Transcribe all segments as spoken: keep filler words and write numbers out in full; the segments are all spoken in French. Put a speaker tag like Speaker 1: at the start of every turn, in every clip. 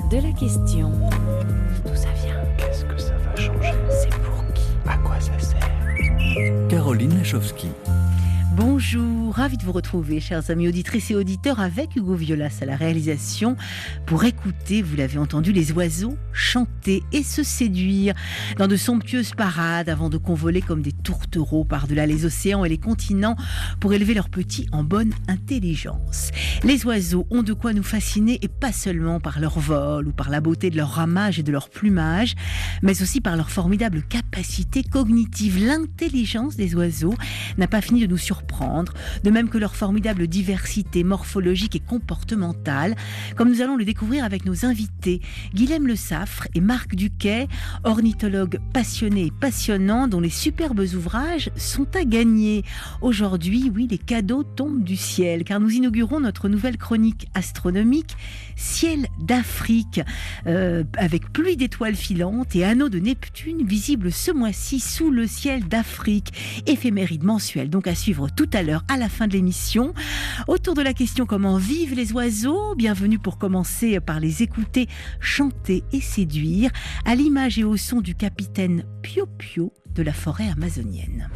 Speaker 1: de la question. D'où ça vient?
Speaker 2: Qu'est-ce que ça va changer?
Speaker 1: C'est pour qui?
Speaker 2: À quoi ça sert?
Speaker 3: Caroline Lachowski.
Speaker 4: Bonjour, ravi de vous retrouver, chers amis auditrices et auditeurs, avec Hugo Violas à la réalisation pour écouter, vous l'avez entendu, les oiseaux chanter et se séduire dans de somptueuses parades avant de convoler comme des tourtereaux par-delà les océans et les continents pour élever leurs petits en bonne intelligence. Les oiseaux ont de quoi nous fasciner et pas seulement par leur vol ou par la beauté de leur ramage et de leur plumage, mais aussi par leur formidable capacité cognitive. L'intelligence des oiseaux n'a pas fini de nous surprendre. De même que leur formidable diversité morphologique et comportementale, comme nous allons le découvrir avec nos invités, Guilhem Le Saffre et Marc Duquet, ornithologues passionnés et passionnants dont les superbes ouvrages sont à gagner. Aujourd'hui, oui, les cadeaux tombent du ciel, car nous inaugurons notre nouvelle chronique astronomique, Ciel d'Afrique, euh, avec pluie d'étoiles filantes et anneaux de Neptune visibles ce mois-ci sous le ciel d'Afrique. Éphéméride mensuelle, donc à suivre tout à l'heure à la fin de l'émission. Autour de la question comment vivent les oiseaux, bienvenue pour commencer par les écouter chanter et séduire à l'image et au son du capitaine Pio Pio de la forêt amazonienne.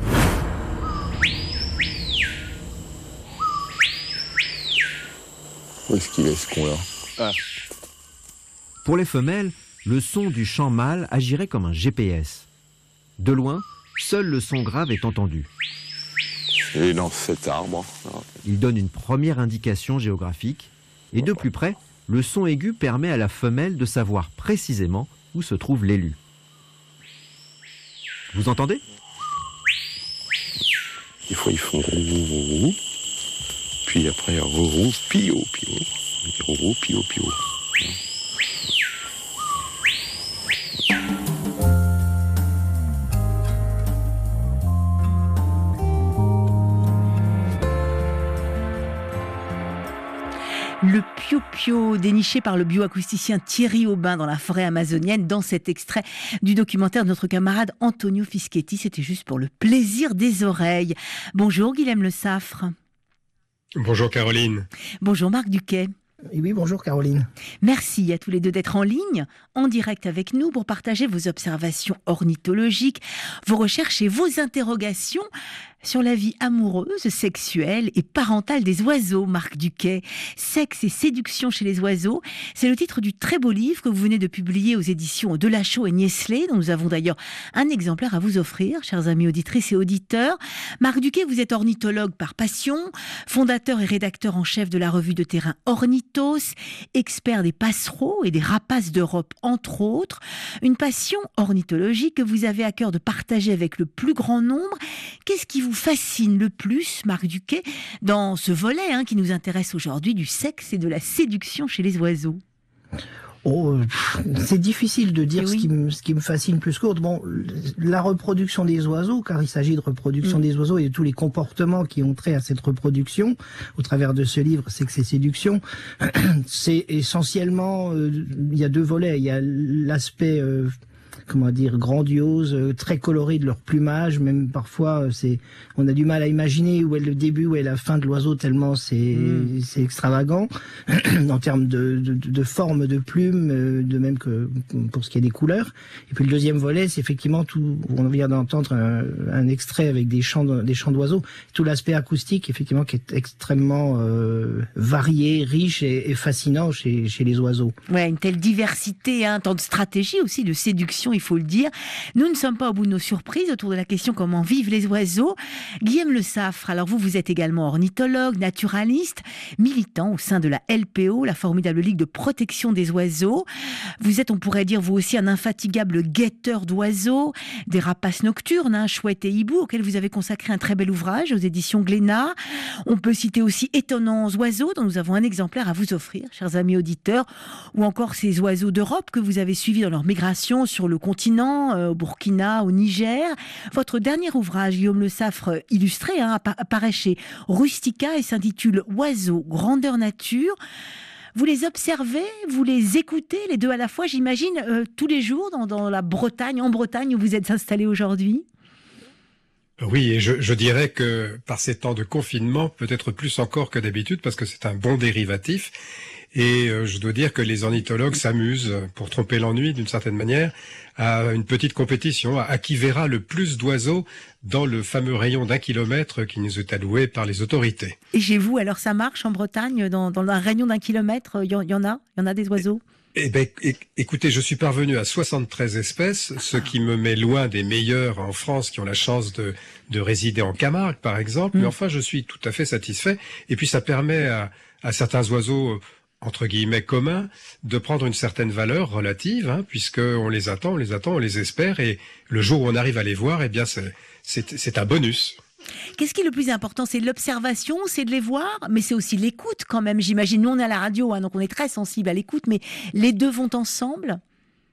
Speaker 5: Où est-ce qu'il est ce con là? Ah.
Speaker 6: Pour les femelles, le son du chant mâle agirait comme un G P S. De loin, seul le son grave est entendu.
Speaker 5: Et dans cet arbre.
Speaker 6: Il donne une première indication géographique, et de plus près, le son aigu permet à la femelle de savoir précisément où se trouve l'élu. Vous entendez?
Speaker 5: Des fois ils font roux, puis après roux, pio, pio, roux, pio, pio.
Speaker 4: Le Pio-Pio, déniché par le bioacousticien Thierry Aubin dans la forêt amazonienne, dans cet extrait du documentaire de notre camarade Antonio Fischetti. C'était juste pour le plaisir des oreilles. Bonjour Guilhem Le Saffre.
Speaker 7: Bonjour Caroline.
Speaker 4: Bonjour Marc Duquet.
Speaker 8: Oui, bonjour Caroline.
Speaker 4: Merci à tous les deux d'être en ligne, en direct avec nous pour partager vos observations ornithologiques, vos recherches et vos interrogations sur la vie amoureuse, sexuelle et parentale des oiseaux, Marc Duquet. Sexe et séduction chez les oiseaux, c'est le titre du très beau livre que vous venez de publier aux éditions Delachaux et Niestlé, dont nous avons d'ailleurs un exemplaire à vous offrir, chers amis auditrices et auditeurs. Marc Duquet, vous êtes ornithologue par passion, fondateur et rédacteur en chef de la revue de terrain Ornithos, expert des passereaux et des rapaces d'Europe, entre autres. Une passion ornithologique que vous avez à cœur de partager avec le plus grand nombre. Qu'est-ce qui vous fascine le plus, Marc Duquet, dans ce volet hein, qui nous intéresse aujourd'hui du sexe et de la séduction chez les oiseaux?
Speaker 8: Oh, c'est difficile de dire
Speaker 4: oui.
Speaker 8: ce, qui me, ce qui me fascine plus qu'autre. Bon, la reproduction des oiseaux, car il s'agit de reproduction mmh. des oiseaux et de tous les comportements qui ont trait à cette reproduction, au travers de ce livre, Sexe et séduction, c'est essentiellement, euh, il y a deux volets. Il y a l'aspect... Euh, comment dire, grandiose, euh, très coloré de leur plumage, même parfois euh, c'est, on a du mal à imaginer où est le début, où est la fin de l'oiseau tellement c'est, mmh. c'est extravagant en termes de, de, de forme de plume, euh, de même que pour ce qui est des couleurs. Et puis le deuxième volet, c'est effectivement tout, on vient d'entendre un, un extrait avec des chants, des chants d'oiseaux, tout l'aspect acoustique effectivement qui est extrêmement euh, varié, riche et, et fascinant chez, chez les oiseaux.
Speaker 4: Ouais, une telle diversité, hein, tant de stratégies aussi, de séduction, il faut le dire. Nous ne sommes pas au bout de nos surprises autour de la question comment vivent les oiseaux. Guilhem Le Saffre, alors vous, vous êtes également ornithologue, naturaliste, militant au sein de la L P O, la formidable Ligue de protection des oiseaux. Vous êtes, on pourrait dire, vous aussi, un infatigable guetteur d'oiseaux, des rapaces nocturnes, hein, chouettes et hiboux, auxquels vous avez consacré un très bel ouvrage aux éditions Glénat. On peut citer aussi Étonnants oiseaux, dont nous avons un exemplaire à vous offrir, chers amis auditeurs, ou encore ces oiseaux d'Europe que vous avez suivis dans leur migration sur le continent, euh, au Burkina, au Niger. Votre dernier ouvrage, Guillaume Le Saffre, illustré, hein, apparaît chez Rustica et s'intitule Oiseaux, grandeur nature. Vous les observez, vous les écoutez, les deux à la fois, j'imagine, euh, tous les jours dans, dans la Bretagne, en Bretagne où vous êtes installé aujourd'hui?
Speaker 7: Oui, et je, je dirais que par ces temps de confinement, peut-être plus encore que d'habitude, parce que c'est un bon dérivatif, Et euh, je dois dire que les ornithologues s'amusent, pour tromper l'ennui d'une certaine manière, à une petite compétition, à, à qui verra le plus d'oiseaux dans le fameux rayon d'un kilomètre qui nous est alloué par les autorités.
Speaker 4: Et chez vous, alors ça marche en Bretagne, dans, dans un rayon d'un kilomètre, il y, y en a Il y en a des oiseaux?
Speaker 7: Eh ben, écoutez, je suis parvenu à soixante-treize espèces, ce qui me met loin des meilleurs en France qui ont la chance de, de résider en Camargue, par exemple.
Speaker 4: Mmh.
Speaker 7: Mais enfin, je suis tout à fait satisfait. Et puis, ça permet à, à certains oiseaux, entre guillemets, communs, de prendre une certaine valeur relative, hein, puisqu'on les attend, on les attend, on les espère. Et le jour où on arrive à les voir, eh bien, c'est, c'est, c'est un bonus.
Speaker 4: Qu'est-ce qui est le plus important? C'est l'observation, c'est de les voir, mais c'est aussi l'écoute quand même, j'imagine. Nous, on est à la radio, hein, donc on est très sensible à l'écoute, mais les deux vont ensemble?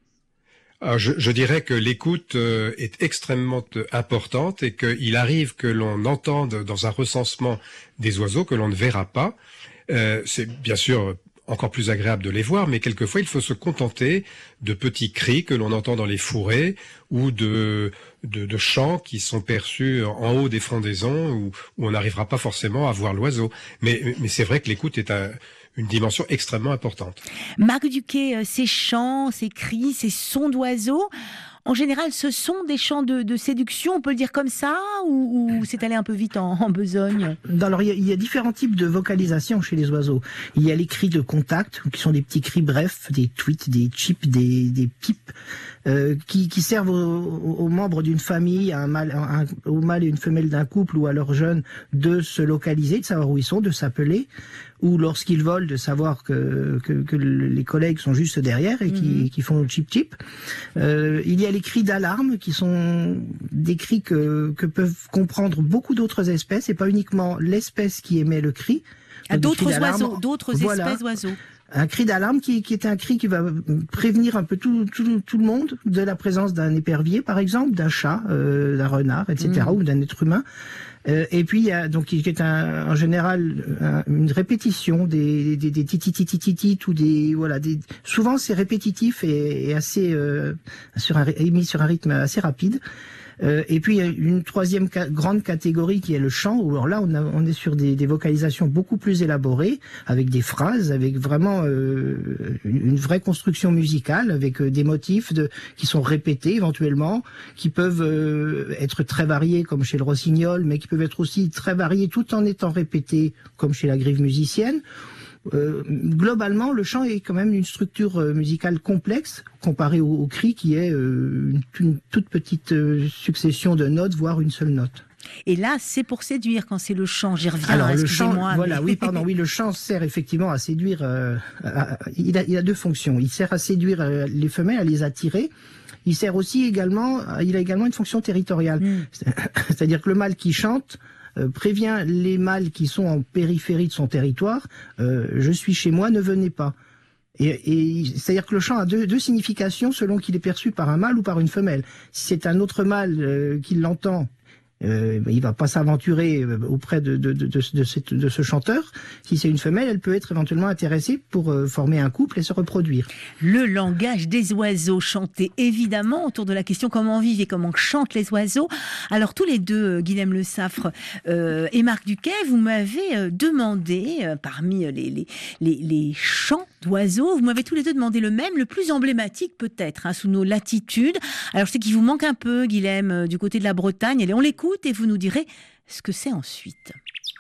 Speaker 7: Alors je, je dirais que l'écoute euh, est extrêmement euh, importante et qu'il arrive que l'on entende dans un recensement des oiseaux que l'on ne verra pas. Euh, c'est bien sûr encore plus agréable de les voir, mais quelquefois il faut se contenter de petits cris que l'on entend dans les fourrés ou de, de, de chants qui sont perçus en haut des frondaisons où, où on n'arrivera pas forcément à voir l'oiseau. Mais, mais c'est vrai que l'écoute est un, une dimension extrêmement importante.
Speaker 4: Marc Duquet, ces chants, ces cris, ces sons d'oiseaux, en général, ce sont des chants de, de séduction, on peut le dire comme ça, ou, ou c'est allé un peu vite en, en besogne?
Speaker 8: Alors, il y, a, il y a différents types de vocalisation chez les oiseaux. Il y a les cris de contact, qui sont des petits cris brefs, des tweets, des chips, des, des pipes, euh, qui, qui servent aux, aux membres d'une famille, à un mâle, un, au mâle et une femelle d'un couple ou à leurs jeunes de se localiser, de savoir où ils sont, de s'appeler, ou lorsqu'ils volent, de savoir que, que, que les collègues sont juste derrière et qui, mmh. qui font le chip-chip. Euh, il y a les cris d'alarme qui sont des cris que, que peuvent comprendre beaucoup d'autres espèces et pas uniquement l'espèce qui émet le cri.
Speaker 4: À d'autres oiseaux, d'autres
Speaker 8: voilà.
Speaker 4: espèces d'oiseaux.
Speaker 8: Un cri d'alarme qui, qui est un cri qui va prévenir un peu tout, tout, tout le monde de la présence d'un épervier, par exemple, d'un chat, euh, d'un renard, et cetera, mmh. ou d'un être humain. Euh, et puis il y a donc qui est un, en général un, une répétition des des des titi ou des voilà des souvent c'est répétitif et, et assez euh, sur un émis sur un rythme assez rapide. Euh, et puis il y a une troisième ca- grande catégorie qui est le chant, où alors là on, a, on est sur des, des vocalisations beaucoup plus élaborées, avec des phrases, avec vraiment euh, une, une vraie construction musicale, avec euh, des motifs de, qui sont répétés éventuellement, qui peuvent euh, être très variés comme chez le rossignol, mais qui peuvent être aussi très variés tout en étant répétés comme chez la grive musicienne. Euh, globalement, le chant est quand même une structure euh, musicale complexe comparée au, au cri qui est euh, une, une toute petite euh, succession de notes, voire une seule note.
Speaker 4: Et là, c'est pour séduire quand c'est le chant. J'y reviens.
Speaker 8: Alors
Speaker 4: hein,
Speaker 8: le chant, voilà,
Speaker 4: mais...
Speaker 8: oui, pardon, oui, le chant sert effectivement à séduire. Euh, à, à, il, a, il a deux fonctions. Il sert à séduire euh, les femelles, à les attirer. Il sert aussi également, il a également une fonction territoriale. Mm. C'est-à-dire que le mâle qui chante Euh, prévient les mâles qui sont en périphérie de son territoire, euh, je suis chez moi, ne venez pas. Et, et c'est-à-dire que le chant a deux, deux significations selon qu'il est perçu par un mâle ou par une femelle. Si c'est un autre mâle euh, qui l'entend, euh, il va pas s'aventurer auprès de, de, de, de, de, cette, de ce chanteur. Si c'est une femelle, elle peut être éventuellement intéressée pour euh, former un couple et se reproduire.
Speaker 4: Le langage des oiseaux, chanté évidemment autour de la question comment vivent et comment chantent les oiseaux. Alors tous les deux, Guilhem Le Saffre euh, et Marc Duquet, vous m'avez demandé, euh, parmi les, les, les, les chants d'oiseaux, vous m'avez tous les deux demandé le même, le plus emblématique peut-être, hein, sous nos latitudes. Alors je sais qu'il vous manque un peu, Guilhem, euh, du côté de la Bretagne. Allez, on l'écoute et vous nous direz ce que c'est ensuite.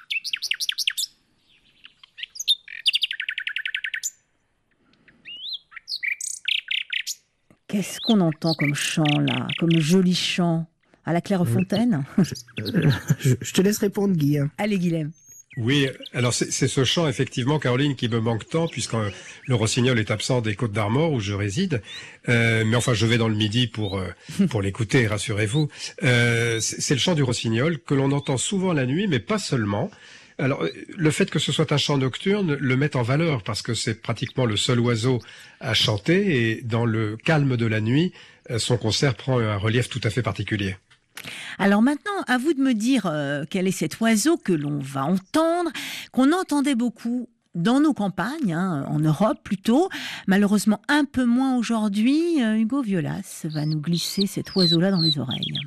Speaker 4: Qu'est-ce qu'on entend comme chant là, comme joli chant à la Clairefontaine?
Speaker 8: je, je, je te laisse répondre, Guy.
Speaker 4: Allez, Guilhem.
Speaker 7: Oui, alors c'est, c'est ce chant, effectivement, Caroline, qui me manque tant, puisque le rossignol est absent des Côtes d'Armor, où je réside. Euh, mais enfin, je vais dans le Midi pour euh, pour l'écouter, rassurez-vous. Euh, c'est, c'est le chant du rossignol, que l'on entend souvent la nuit, mais pas seulement. Alors, le fait que ce soit un chant nocturne le met en valeur, parce que c'est pratiquement le seul oiseau à chanter, et dans le calme de la nuit, son concert prend un relief tout à fait particulier.
Speaker 4: Alors maintenant, à vous de me dire euh, quel est cet oiseau que l'on va entendre, qu'on entendait beaucoup dans nos campagnes, hein, en Europe plutôt, malheureusement un peu moins aujourd'hui. Euh, Hugo Violas va nous glisser cet oiseau-là dans les oreilles.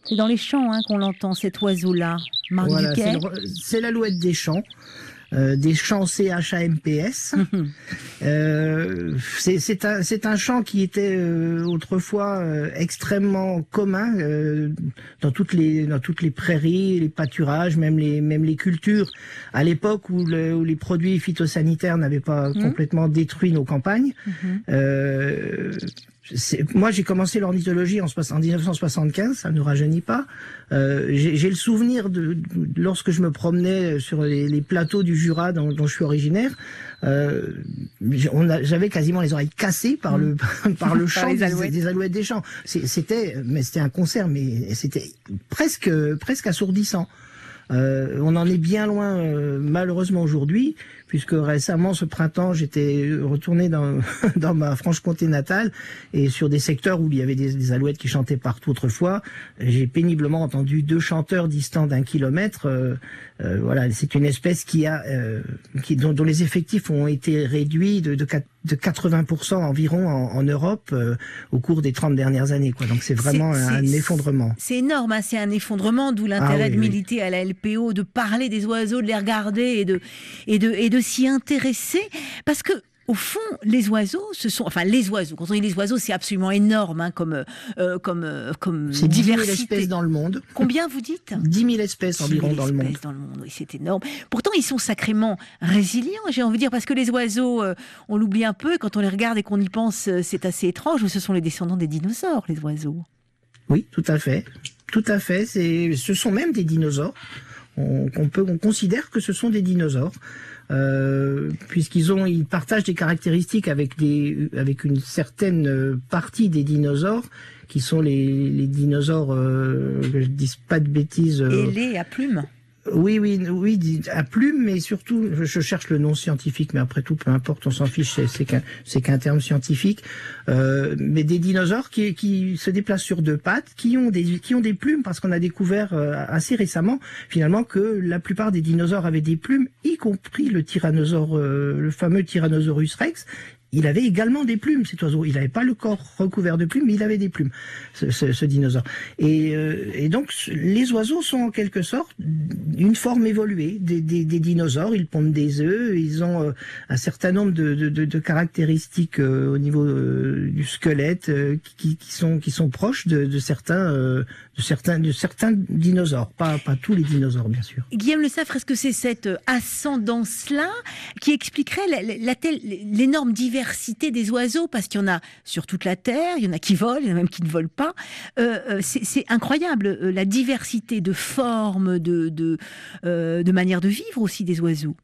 Speaker 4: C'est dans les champs hein, qu'on l'entend, cet oiseau-là. Marc
Speaker 8: Voilà,
Speaker 4: Duquet.
Speaker 8: c'est le- c'est l'alouette des champs. Euh, des champs C H A M P S. euh, c'est c'est un, c'est un chant qui était euh, autrefois euh, extrêmement commun euh, dans toutes les dans toutes les prairies, les pâturages, même les même les cultures. À l'époque où, le, où les produits phytosanitaires n'avaient pas
Speaker 4: Mmh.
Speaker 8: complètement détruit nos campagnes.
Speaker 4: Mmh.
Speaker 8: Euh, c'est- moi, j'ai commencé l'ornithologie en, soix- en mille neuf cent soixante-quinze, ça ne nous rajeunit pas. Euh, j'ai j'ai le souvenir de, de- lorsque je me promenais sur les, les plateaux du Jura dont, dont je suis originaire, euh, j'ai- on a- j'avais quasiment les oreilles cassées par le par le
Speaker 4: Par
Speaker 8: chant
Speaker 4: les
Speaker 8: des,
Speaker 4: alouettes.
Speaker 8: des alouettes des champs. C'est- C'était, mais c'était un concert, mais c'était presque presque assourdissant. Euh, on en est bien loin, euh, malheureusement aujourd'hui, puisque récemment, ce printemps, j'étais retourné dans, dans ma Franche-Comté natale, et sur des secteurs où il y avait des, des alouettes qui chantaient partout autrefois, j'ai péniblement entendu deux chanteurs distants d'un kilomètre. Euh, euh, voilà, c'est une espèce qui a, euh, qui, dont, dont les effectifs ont été réduits de, de, quatre- de quatre-vingts pour cent environ en, en Europe euh, au cours des trente dernières années, quoi. Donc c'est vraiment
Speaker 4: C'est-
Speaker 8: un,
Speaker 4: c'est-
Speaker 8: effondrement.
Speaker 4: C'est énorme, hein, c'est un effondrement, d'où l'intérêt
Speaker 8: Ah oui,
Speaker 4: de
Speaker 8: oui.
Speaker 4: militer à la L P O, de parler des oiseaux, de les regarder et de, et de, et de s'y intéresser. Parce que, au fond, les oiseaux, ce sont, enfin les oiseaux, quand on dit les oiseaux, c'est absolument énorme hein, comme, euh, comme, euh, comme
Speaker 8: C'est dix mille
Speaker 4: diversité.
Speaker 8: espèces dans le monde.
Speaker 4: Combien vous dites
Speaker 8: dix mille espèces environ
Speaker 4: dix mille
Speaker 8: dans le monde.
Speaker 4: espèces dans le monde, oui, c'est énorme. Pourtant, ils sont sacrément résilients, j'ai envie de dire, parce que les oiseaux, euh, on l'oublie un peu, et quand on les regarde et qu'on y pense, euh, c'est assez étrange, mais ce sont les descendants des dinosaures, les oiseaux.
Speaker 8: Oui, tout à fait. Tout à fait. C'est, ce sont même des dinosaures. On, on peut, on considère que ce sont des dinosaures. Euh, puisqu'ils ont, ils partagent des caractéristiques avec des, avec une certaine euh, partie des dinosaures, qui sont les, les dinosaures, euh, que je dise pas de bêtises. euh,
Speaker 4: Ailés à plumes.
Speaker 8: Oui, oui, oui, di- à plume, mais surtout, je, je cherche le nom scientifique, mais après tout, peu importe, on s'en fiche, c'est, c'est qu'un, c'est qu'un terme scientifique. Euh, mais des dinosaures qui, qui se déplacent sur deux pattes, qui ont des, qui ont des plumes, parce qu'on a découvert euh, assez récemment, finalement, que la plupart des dinosaures avaient des plumes, y compris le tyrannosaure, euh, le fameux Tyrannosaurus rex. Il avait également des plumes, cet oiseau. Il n'avait pas le corps recouvert de plumes, mais il avait des plumes, ce, ce, ce dinosaure. Et, euh, et donc, les oiseaux sont en quelque sorte une forme évoluée des, des, des dinosaures. Ils pondent des œufs, ils ont euh, un certain nombre de, de, de, de caractéristiques euh, au niveau euh, du squelette euh, qui, qui sont qui sont proches de, de certains euh, de certains de certains dinosaures. Pas pas tous les dinosaures, bien sûr.
Speaker 4: Guillaume Le Saffre, est-ce que c'est cette ascendance-là qui expliquerait la, la, la telle, l'énorme diversité des oiseaux, parce qu'il y en a sur toute la Terre, il y en a qui volent, il y en a même qui ne volent pas. Euh, euh, c'est, c'est incroyable, euh, la diversité de formes, de, de, euh, de manières de vivre aussi des oiseaux.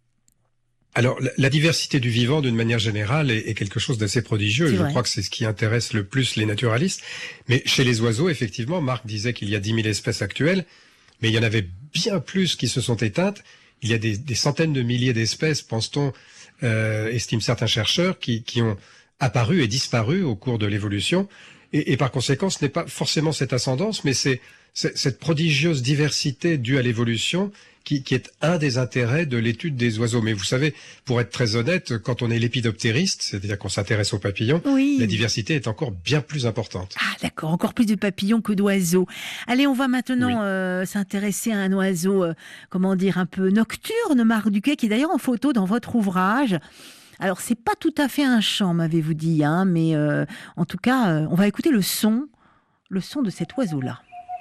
Speaker 7: Alors, la, la diversité du vivant, d'une manière générale, est, est quelque chose d'assez prodigieux.
Speaker 4: C'est
Speaker 7: Je
Speaker 4: vrai.
Speaker 7: crois que c'est ce qui intéresse le plus les naturalistes. Mais chez les oiseaux, effectivement, Marc disait qu'il y a dix mille espèces actuelles, mais il y en avait bien plus qui se sont éteintes. Il y a des, des centaines de milliers d'espèces, pense-t-on, euh, estiment certains chercheurs, qui, qui ont apparu et disparu au cours de l'évolution. Et, et par conséquent, ce n'est pas forcément cette ascendance, mais c'est, c'est cette prodigieuse diversité due à l'évolution qui, qui est un des intérêts de l'étude des oiseaux. Mais vous savez, pour être très honnête, quand on est lépidoptériste, c'est-à-dire qu'on s'intéresse aux papillons,
Speaker 4: Oui.
Speaker 7: la diversité est encore bien plus importante.
Speaker 4: Ah d'accord, encore plus de papillons que d'oiseaux. Allez, on va maintenant
Speaker 7: Oui.
Speaker 4: euh, s'intéresser à un oiseau, euh, comment dire, un peu nocturne, Marc Duquet, qui est d'ailleurs en photo dans votre ouvrage. Alors, c'est pas tout à fait un chant, m'avez-vous dit, hein, mais euh, en tout cas, euh, on va écouter le son, le son de cet oiseau-là.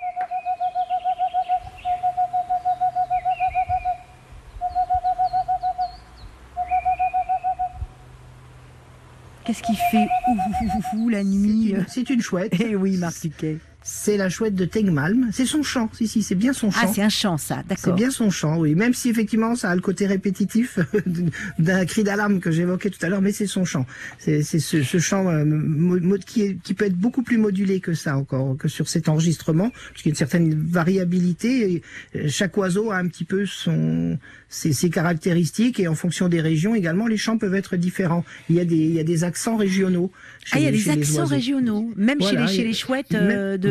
Speaker 4: Qu'est-ce qu'il fait ouh, ouh, ouh, ouh, la nuit
Speaker 8: C'est une, c'est une chouette.
Speaker 4: Eh oui, Marc Duquet.
Speaker 8: C'est la chouette de Tengmalm. C'est son chant. Si, si, c'est bien son chant.
Speaker 4: Ah, c'est un chant, ça,
Speaker 8: C'est
Speaker 4: d'accord.
Speaker 8: bien son chant, oui. Même si effectivement ça a le côté répétitif d'un cri d'alarme que j'évoquais tout à l'heure, mais c'est son chant. C'est c'est ce, ce chant euh, mo- mo- qui, est, qui peut être beaucoup plus modulé que ça encore, que sur cet enregistrement, puisqu'il y a une certaine variabilité. Et euh, chaque oiseau a un petit peu son ses, ses caractéristiques, et en fonction des régions également, les chants peuvent être différents. Il y a des il y a des accents régionaux. Chez
Speaker 4: Ah, il y a
Speaker 8: les-
Speaker 4: des
Speaker 8: chez les
Speaker 4: accents
Speaker 8: oiseaux.
Speaker 4: régionaux, même
Speaker 8: Voilà,
Speaker 4: chez, les, chez
Speaker 8: et-
Speaker 4: les chouettes
Speaker 8: même-
Speaker 4: euh, de,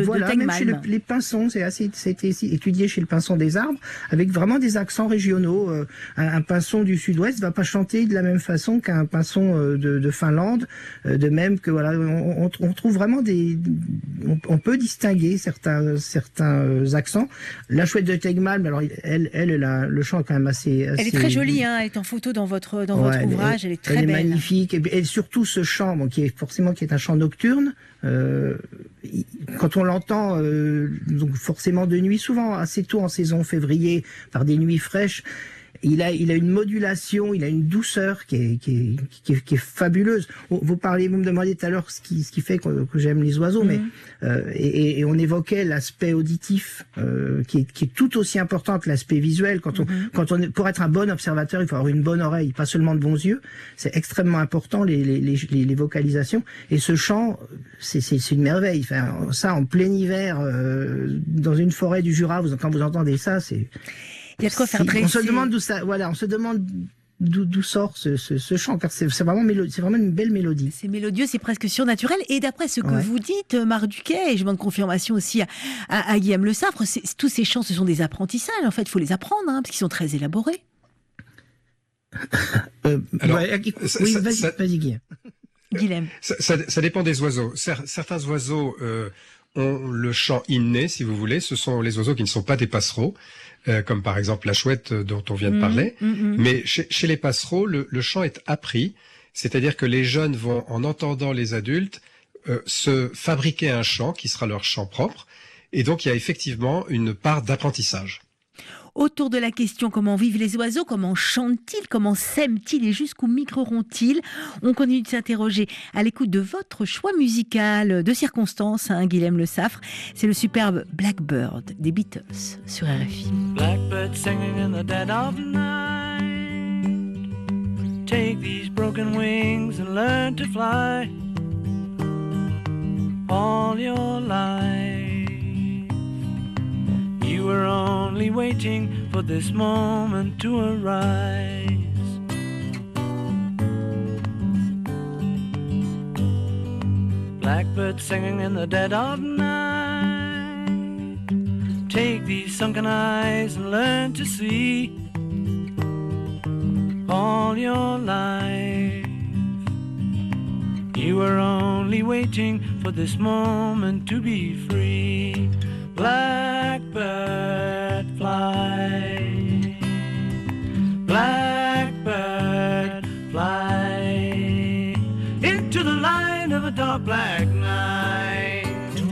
Speaker 8: voilà,
Speaker 4: de
Speaker 8: même chez le-
Speaker 4: Tegmalm.
Speaker 8: les pinsons, c'est assez, c'était étudié chez le pinson des arbres, avec vraiment des accents régionaux. Euh, un, un pinson du sud-ouest va pas chanter de la même façon qu'un pinson euh, de, de Finlande, euh, de même que voilà, on, on, on trouve vraiment des, on, on peut distinguer certains certains euh, accents. La chouette de Tegmalm, alors elle, elle, elle a, le chant est quand même assez, assez
Speaker 4: Elle est très jolie, hein, elle est en photo dans votre, dans
Speaker 8: Ouais,
Speaker 4: votre
Speaker 8: elle est-
Speaker 4: ouvrage, elle est très
Speaker 8: elle est
Speaker 4: belle.
Speaker 8: magnifique, et, et surtout ce chant, bon, qui est forcément qui est un chant nocturne. Euh, il- quand on l'entend, euh, donc forcément de nuit, souvent assez tôt en saison, février, par des nuits fraîches, il a, il a une modulation, il a une douceur qui est, qui est, qui est, qui est fabuleuse. Vous vous parlez, vous me demandez tout à l'heure ce qui, ce qui fait que, que j'aime les oiseaux,
Speaker 4: Mhm.
Speaker 8: mais euh, et, et on évoquait l'aspect auditif euh, qui, est, qui est tout aussi important que l'aspect visuel. Quand on,
Speaker 4: Mhm.
Speaker 8: quand on, est- pour être un bon observateur, il faut avoir une bonne oreille, pas seulement de bons yeux. C'est extrêmement important les, les, les, les, les vocalisations. Et ce chant, c'est, c'est, c'est une merveille. Enfin, ça en plein hiver, euh, dans une forêt du Jura, vous, quand vous entendez ça, c'est
Speaker 4: Il y a de quoi faire
Speaker 8: c'est-
Speaker 4: dresser.
Speaker 8: On se demande d'où ça, voilà, on se demande d'où, d'où sort ce, ce, ce chant, car c'est, c'est vraiment mélo- c'est vraiment une belle mélodie.
Speaker 4: C'est mélodieux, c'est presque surnaturel. Et d'après ce que
Speaker 8: Ouais.
Speaker 4: vous dites, Marc Duquet, et je demande confirmation aussi à, à, à Guillaume Le Saffre, c'est- tous ces chants, ce sont des apprentissages. En fait, il faut les apprendre, hein, parce qu'ils sont très élaborés.
Speaker 8: Euh,
Speaker 7: Alors,
Speaker 8: ouais,
Speaker 7: ça-
Speaker 8: oui,
Speaker 7: ça-
Speaker 8: vas-y,
Speaker 7: ça-
Speaker 8: vas-y, Guy.
Speaker 4: Guillaume.
Speaker 7: Ça, ça, ça dépend des oiseaux. Cer- certains oiseaux euh, ont le chant inné, si vous voulez. Ce sont les oiseaux qui ne sont pas des passereaux, euh, comme par exemple la chouette euh, dont on vient de parler.
Speaker 4: Mmh, mmh, mmh.
Speaker 7: Mais chez, chez les passereaux, le, le chant est appris. C'est-à-dire que les jeunes vont, en entendant les adultes, euh, se fabriquer un chant qui sera leur chant propre. Et donc, il y a effectivement une part d'apprentissage.
Speaker 4: Autour de la question comment vivent les oiseaux, comment chantent-ils, comment s'aiment-ils et jusqu'où migreront-ils, on continue de s'interroger à l'écoute de votre choix musical de circonstance, hein, Guillaume Le Saffre. C'est le superbe Blackbird des Beatles sur R F I.
Speaker 2: Blackbird singing in the dead of night. Take these broken wings and learn to fly. All your life you were only waiting for this moment to arise. Blackbird singing in the dead of night. Take these sunken eyes and learn to see. All your life you were only waiting for this moment to be free. Blackbird fly, blackbird fly into the light of a dark black night.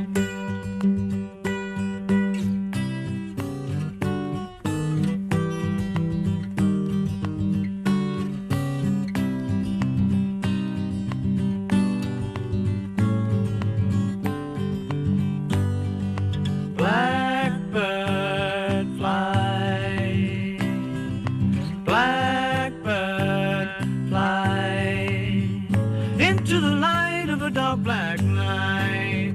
Speaker 2: Blackbird fly, blackbird fly into the light of a dark black night.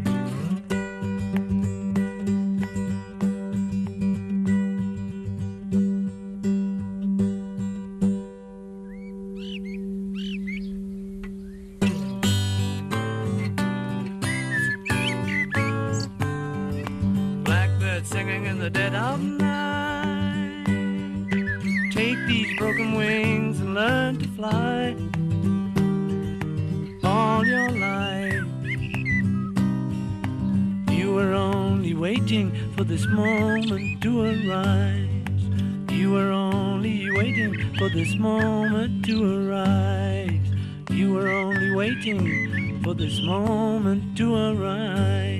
Speaker 2: Blackbird singing in the dead of night. Take these broken wings and learn to fly. All your life you were only waiting for this moment to arise. You were only waiting for this moment to arise. You were only waiting for this moment to arise.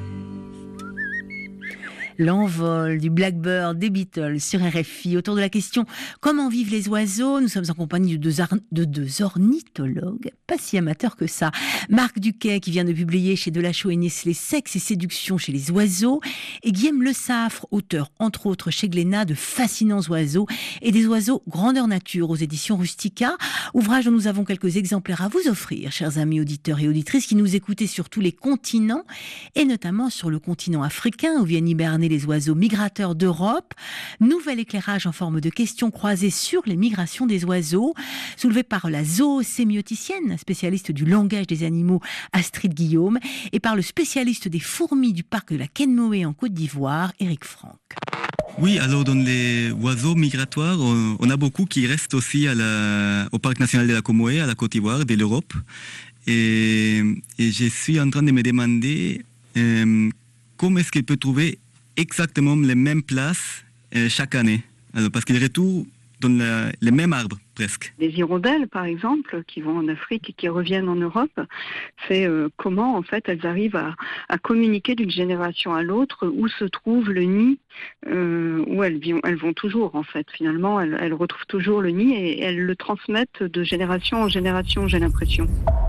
Speaker 4: L'envol du Blackbird des Beatles sur R F I. Autour de la question comment vivent les oiseaux, nous sommes en compagnie de deux, ar- de deux ornithologues, pas si amateurs que ça. Marc Duquet qui vient de publier chez Delachaux et Nestlé Sexe et séduction chez les oiseaux, et Guillaume Le Saffre, auteur entre autres chez Glénat de Fascinants oiseaux et des oiseaux grandeur nature aux éditions Rustica, ouvrage dont nous avons quelques exemplaires à vous offrir, chers amis auditeurs et auditrices qui nous écoutez sur tous les continents et notamment sur le continent africain où viennent hiberner concerner les oiseaux migrateurs d'Europe. Nouvel éclairage en forme de questions croisées sur les migrations des oiseaux, soulevé par la zoosémioticienne, spécialiste du langage des animaux Astrid Guillaume, et par le spécialiste des fourmis du parc de la Kenmoé en Côte d'Ivoire, Éric Franck.
Speaker 3: Oui, alors dans les oiseaux migratoires, on, on a beaucoup qui restent aussi à la, au parc national de la Kenmoé, à la Côte d'Ivoire, de l'Europe. Et, et je suis en train de me demander euh, comment est-ce qu'il peut trouver exactement les mêmes places euh, chaque année. Alors, parce qu'ils retournent dans la, les mêmes arbres, presque.
Speaker 9: Les hirondelles, par exemple, qui vont en Afrique et qui reviennent en Europe, c'est euh, comment, en fait, elles arrivent à, à communiquer d'une génération à l'autre où se trouve le nid, euh, où elles, elles vont toujours, en fait. Finalement, elles, elles retrouvent toujours le nid et elles le transmettent de génération en génération, j'ai l'impression.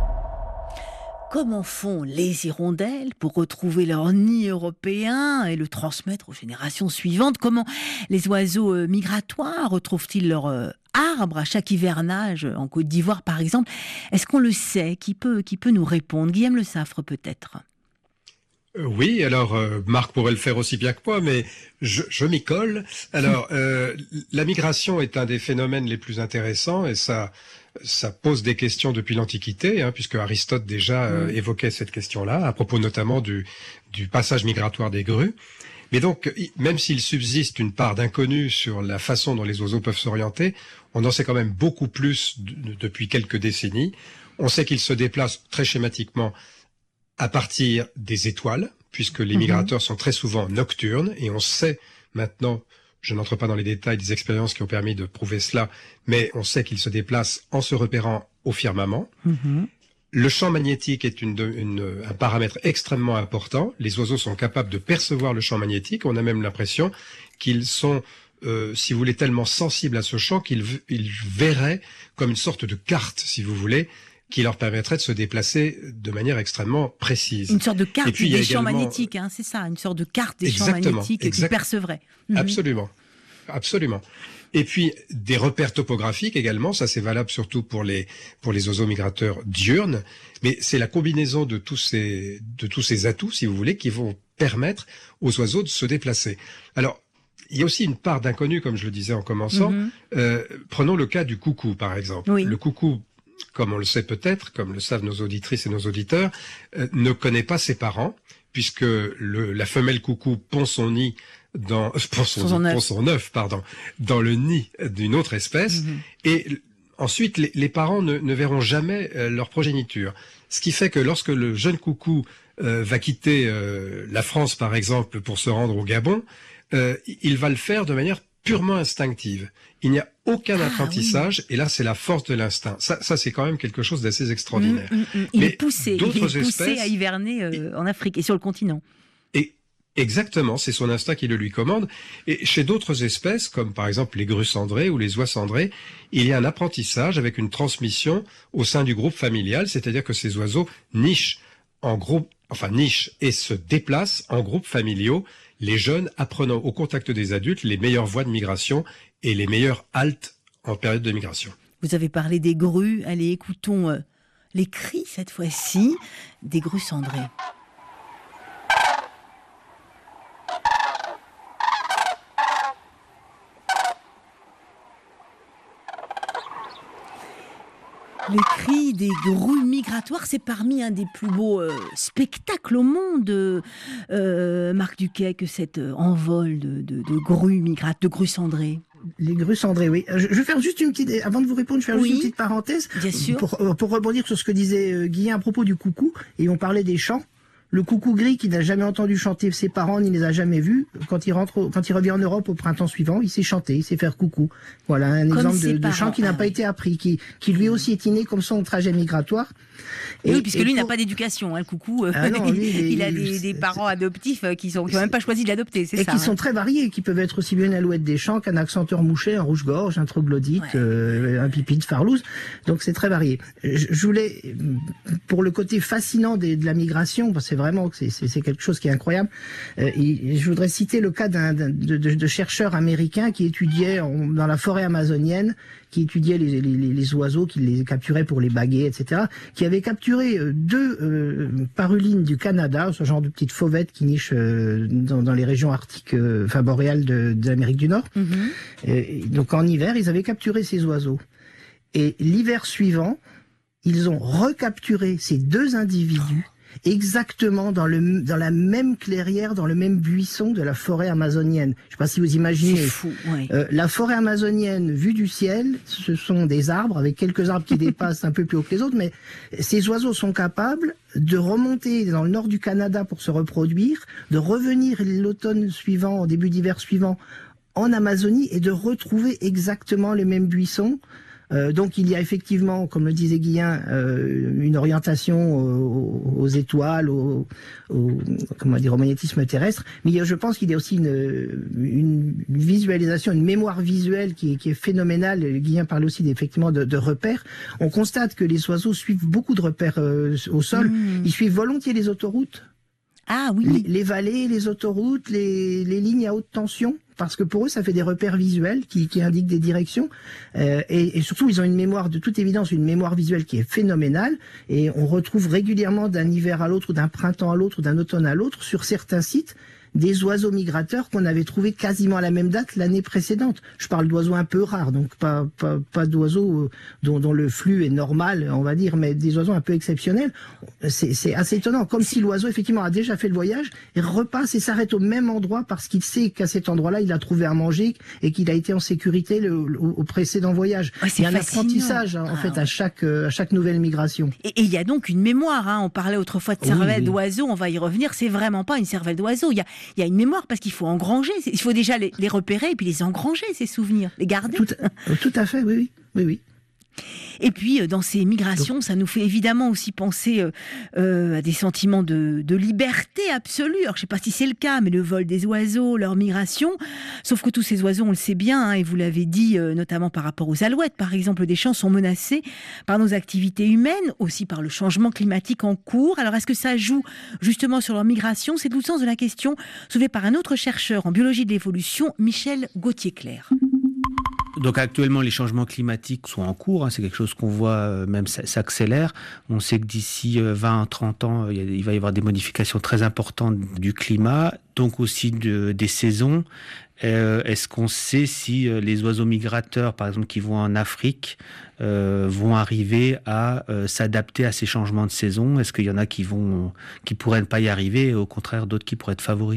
Speaker 4: Comment font les hirondelles pour retrouver leur nid européen et le transmettre aux générations suivantes? Comment les oiseaux migratoires retrouvent-ils leur arbre à chaque hivernage en Côte d'Ivoire, par exemple? Est-ce qu'on le sait? Qui peut, qui peut nous répondre? Guillaume Le Saffre, peut-être.
Speaker 7: Oui, alors euh, Marc pourrait le faire aussi bien que moi, mais je, je m'y colle. Alors, euh, la migration est un des phénomènes les plus intéressants et ça, ça pose des questions depuis l'Antiquité, hein, puisque Aristote déjà euh, mmh. évoquait cette question-là, à propos notamment du, du passage migratoire des grues. Mais donc, même s'il subsiste une part d'inconnu sur la façon dont les oiseaux peuvent s'orienter, on en sait quand même beaucoup plus de, depuis quelques décennies. On sait qu'ils se déplacent très schématiquement à partir des étoiles, puisque les migrateurs mmh. sont très souvent nocturnes, et on sait maintenant, je n'entre pas dans les détails des expériences qui ont permis de prouver cela, mais on sait qu'ils se déplacent en se repérant au firmament. Mmh. Le champ magnétique est une, une, un paramètre extrêmement important. Les oiseaux sont capables de percevoir le champ magnétique. On a même l'impression qu'ils sont, euh, si vous voulez, tellement sensibles à ce champ qu'ils ils verraient comme une sorte de carte, si vous voulez, qui leur permettrait de se déplacer de manière extrêmement précise.
Speaker 4: Une sorte de carte
Speaker 7: puis,
Speaker 4: des
Speaker 7: également...
Speaker 4: champs magnétiques, hein, c'est ça, une sorte de carte des
Speaker 7: exactement,
Speaker 4: champs magnétiques
Speaker 7: exact...
Speaker 4: qu'ils percevraient. Mmh.
Speaker 7: Absolument, absolument. Et puis des repères topographiques également, ça c'est valable surtout pour les pour les oiseaux migrateurs diurnes, mais c'est la combinaison de tous ces de tous ces atouts, si vous voulez, qui vont permettre aux oiseaux de se déplacer. Alors il y a aussi une part d'inconnu, comme je le disais en commençant. Mmh. Euh, prenons le cas du coucou, par exemple. Oui. Le coucou, comme on le sait peut-être, comme le savent nos auditrices et nos auditeurs, euh, ne connaît pas ses parents, puisque le, la femelle coucou pond son nid dans euh, pond son, son, pond son œuf, pardon, dans le nid d'une autre espèce, mmh. et ensuite les, les parents ne, ne verront jamais euh, leur progéniture. Ce qui fait que lorsque le jeune coucou euh, va quitter euh, la France, par exemple, pour se rendre au Gabon, euh, il va le faire de manière purement instinctive. Il n'y a aucun ah, apprentissage, oui. et là c'est la force de l'instinct. Ça, ça c'est quand même quelque chose d'assez extraordinaire.
Speaker 4: Mmh, mmh, mmh. Il, est poussé, il est poussé espèces, à hiverner euh, en Afrique et sur le continent.
Speaker 7: Et exactement, c'est son instinct qui le lui commande. Et chez d'autres espèces, comme par exemple les grues cendrées ou les oies cendrées, il y a un apprentissage avec une transmission au sein du groupe familial, c'est-à-dire que ces oiseaux nichent en groupe, enfin nichent et se déplacent en groupes familiaux, les jeunes apprenant au contact des adultes les meilleures voies de migration et les meilleures haltes en période de migration.
Speaker 4: Vous avez parlé des grues, allez écoutons euh, les cris cette fois-ci des grues cendrées. Les cris des grues migratoires, c'est parmi un des plus beaux euh, spectacles au monde, euh, Marc Duquet, que cet euh, envol de, de, de grues migratoires, de grues cendrées.
Speaker 8: Les grues cendrées, oui. Je vais faire juste une petite, avant de vous répondre, je vais faire oui, juste une petite parenthèse.
Speaker 4: Bien sûr.
Speaker 8: Pour, pour rebondir sur ce que disait euh, Guillaume à propos du coucou, et on parlait des chants. Le coucou gris qui n'a jamais entendu chanter ses parents, ni les a jamais vus, quand il rentre, quand il revient en Europe au printemps suivant, il sait chanter, il sait faire coucou. Voilà un comme exemple de, de chant qui n'a ah, pas oui. été appris, qui, qui lui aussi est inné comme son trajet migratoire.
Speaker 4: Et, oui, puisque lui pour... n'a pas d'éducation, hein, le coucou. Ah non, lui, il, il a des, des parents adoptifs qui sont, qui n'ont même pas choisi de l'adopter, c'est
Speaker 8: et
Speaker 4: ça.
Speaker 8: Et qui
Speaker 4: hein.
Speaker 8: sont très variés, qui peuvent être aussi bien une alouette des champs qu'un accenteur mouché, un rouge-gorge, un troglodyte, ouais. euh, un pipi de farlouse. Donc c'est très varié. Je, je voulais, pour le côté fascinant des, de la migration, parce que c'est vraiment que c'est, c'est, c'est quelque chose qui est incroyable. Euh, et je voudrais citer le cas d'un, d'un de, de, de chercheurs américains qui étudiaient en, dans la forêt amazonienne, qui étudiaient les, les, les oiseaux, qui les capturaient pour les baguer, et cetera, qui avaient capturé deux euh, parulines du Canada, ce genre de petites fauvettes qui nichent euh, dans, dans les régions arctiques, euh, enfin boréales de, de l'Amérique du Nord. Mm-hmm. Et donc en hiver, ils avaient capturé ces oiseaux. Et l'hiver suivant, ils ont recapturé ces deux individus exactement dans, le, dans la même clairière, dans le même buisson de la forêt amazonienne. Je ne sais pas si vous imaginez.
Speaker 4: C'est fou, ouais.
Speaker 8: euh, la forêt amazonienne, vue du ciel, ce sont des arbres, avec quelques arbres qui dépassent un peu plus haut que les autres, mais ces oiseaux sont capables de remonter dans le nord du Canada pour se reproduire, de revenir l'automne suivant, au début d'hiver suivant, en Amazonie, et de retrouver exactement les mêmes buissons. Euh, donc il y a effectivement, comme le disait Guillain, euh, une orientation aux, aux étoiles, au, au, comment dire, au magnétisme terrestre, mais je pense qu'il y a aussi une, une visualisation, une mémoire visuelle qui est, qui est phénoménale. Guillain parlait aussi effectivement de, de repères. On constate que les oiseaux suivent beaucoup de repères euh, au sol. Mmh. Ils suivent volontiers les autoroutes.
Speaker 4: Ah oui.
Speaker 8: Les, les vallées, les autoroutes, les, les lignes à haute tension. Parce que pour eux, ça fait des repères visuels qui, qui indiquent des directions. Euh, et, et surtout, ils ont une mémoire, de toute évidence, une mémoire visuelle qui est phénoménale. Et on retrouve régulièrement d'un hiver à l'autre, ou d'un printemps à l'autre, ou d'un automne à l'autre, sur certains sites, des oiseaux migrateurs qu'on avait trouvés quasiment à la même date l'année précédente. Je parle d'oiseaux un peu rares, donc pas, pas, pas d'oiseaux dont, dont le flux est normal, on va dire, mais des oiseaux un peu exceptionnels. C'est, c'est assez étonnant, comme si l'oiseau, effectivement, a déjà fait le voyage, et repasse et s'arrête au même endroit parce qu'il sait qu'à cet endroit-là, il a trouvé à manger et qu'il a été en sécurité le, le, au précédent voyage.
Speaker 4: Ouais,
Speaker 8: il y a un
Speaker 4: fascinant.
Speaker 8: apprentissage, en
Speaker 4: ah,
Speaker 8: fait,
Speaker 4: ouais.
Speaker 8: à chaque, à chaque nouvelle migration.
Speaker 4: Et, et il y a donc une mémoire, hein. On parlait autrefois de cervelle oui, oui. d'oiseau, on va y revenir, c'est vraiment pas une cervelle d'oiseau. Il y a, il y a une mémoire parce qu'il faut engranger, il faut déjà les, les repérer et puis les engranger, ces souvenirs, les garder.
Speaker 8: Tout, tout à fait, oui, oui, oui, oui.
Speaker 4: Et puis, dans ces migrations, ça nous fait évidemment aussi penser euh, euh, à des sentiments de, de liberté absolue. Alors, je ne sais pas si c'est le cas, mais le vol des oiseaux, leur migration. Sauf que tous ces oiseaux, on le sait bien, hein, et vous l'avez dit, euh, notamment par rapport aux alouettes, par exemple, des champs sont menacés par nos activités humaines, aussi par le changement climatique en cours. Alors, est-ce que ça joue justement sur leur migration ? C'est tout le sens de la question soulevée par un autre chercheur en biologie de l'évolution, Michel Gauthier-Clair.
Speaker 10: Donc actuellement, les changements climatiques sont en cours, hein, c'est quelque chose qu'on voit euh, même s'accélère. On sait que d'ici euh, vingt à trente ans, il, y a, il va y avoir des modifications très importantes du climat, donc aussi de, des saisons. Euh, est-ce qu'on sait si euh, les oiseaux migrateurs, par exemple, qui vont en Afrique, euh, vont arriver à euh, s'adapter à ces changements de saison ? Est-ce qu'il y en a qui vont, qui pourraient ne pas y arriver, et au contraire d'autres qui pourraient être favorisés ?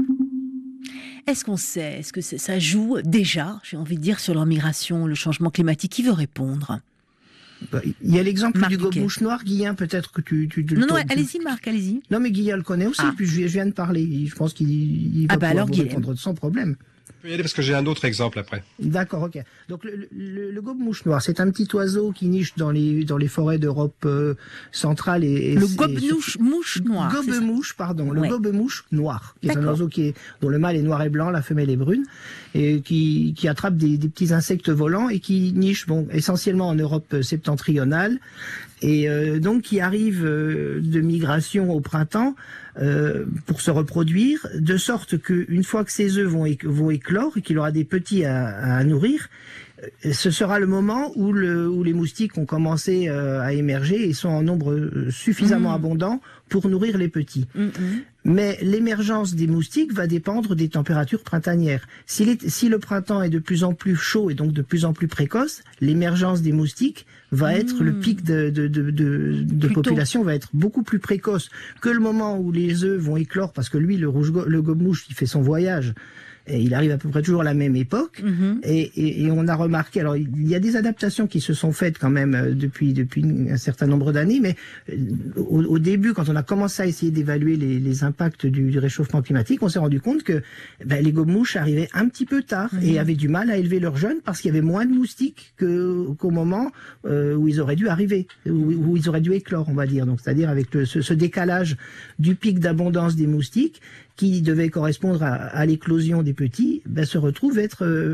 Speaker 4: Est-ce qu'on sait, est-ce que ça joue déjà, j'ai envie de dire, sur leur migration, le changement climatique ? Qui veut répondre ?
Speaker 8: Il y a l'exemple
Speaker 4: Marc
Speaker 8: du gobe-mouche noir, Guillain, peut-être que tu... tu, tu
Speaker 4: non, non,
Speaker 8: tu,
Speaker 4: allez-y Marc, allez-y.
Speaker 8: Non, mais Guillain le connaît aussi, ah. puis je, je viens de parler, je pense qu'il il va
Speaker 4: ah bah
Speaker 8: pouvoir
Speaker 4: alors,
Speaker 8: vous répondre sans problème.
Speaker 7: Je peux y aller parce que j'ai un autre exemple après.
Speaker 8: D'accord, ok. Donc le, le, le gobe-mouche noir, c'est un petit oiseau qui niche dans les dans les forêts d'Europe euh, centrale et, et
Speaker 4: le gobe-mouche mouche noir.
Speaker 8: Gobe-mouche, pardon, le ouais. gobe-mouche noir, qui est
Speaker 4: D'accord.
Speaker 8: un oiseau qui est dont le mâle est noir et blanc, la femelle est brune, et qui qui attrape des, des petits insectes volants et qui niche bon essentiellement en Europe septentrionale. Et euh, donc qui arrive euh, de migration au printemps euh, pour se reproduire, de sorte que une fois que ses œufs vont, éc vont éclore et qu'il aura des petits à, à nourrir, euh, ce sera le moment où, le, où les moustiques ont commencé euh, à émerger et sont en nombre suffisamment mmh. abondant pour nourrir les petits. Mmh. Mais l'émergence des moustiques va dépendre des températures printanières. Si, les, si le printemps est de plus en plus chaud et donc de plus en plus précoce, l'émergence des moustiques va mmh. être, le pic de, de, de, de, de population va être beaucoup plus précoce que le moment où les œufs vont éclore, parce que lui, le, rouge, le gobe-mouche, il fait son voyage. Et il arrive à peu près toujours à la même époque. Mmh. Et, et, et on a remarqué, alors il y a des adaptations qui se sont faites quand même euh, depuis depuis un certain nombre d'années, mais euh, au, au début, quand on a commencé à essayer d'évaluer les, les impacts du, du réchauffement climatique, on s'est rendu compte que ben, les gobe-mouches arrivaient un petit peu tard mmh. et avaient du mal à élever leurs jeunes parce qu'il y avait moins de moustiques que, qu'au moment euh, où ils auraient dû arriver, où, où ils auraient dû éclore, on va dire. Donc, c'est-à-dire avec le, ce, ce décalage du pic d'abondance des moustiques qui devait correspondre à, à l'éclosion des petits, ben, se retrouve être euh,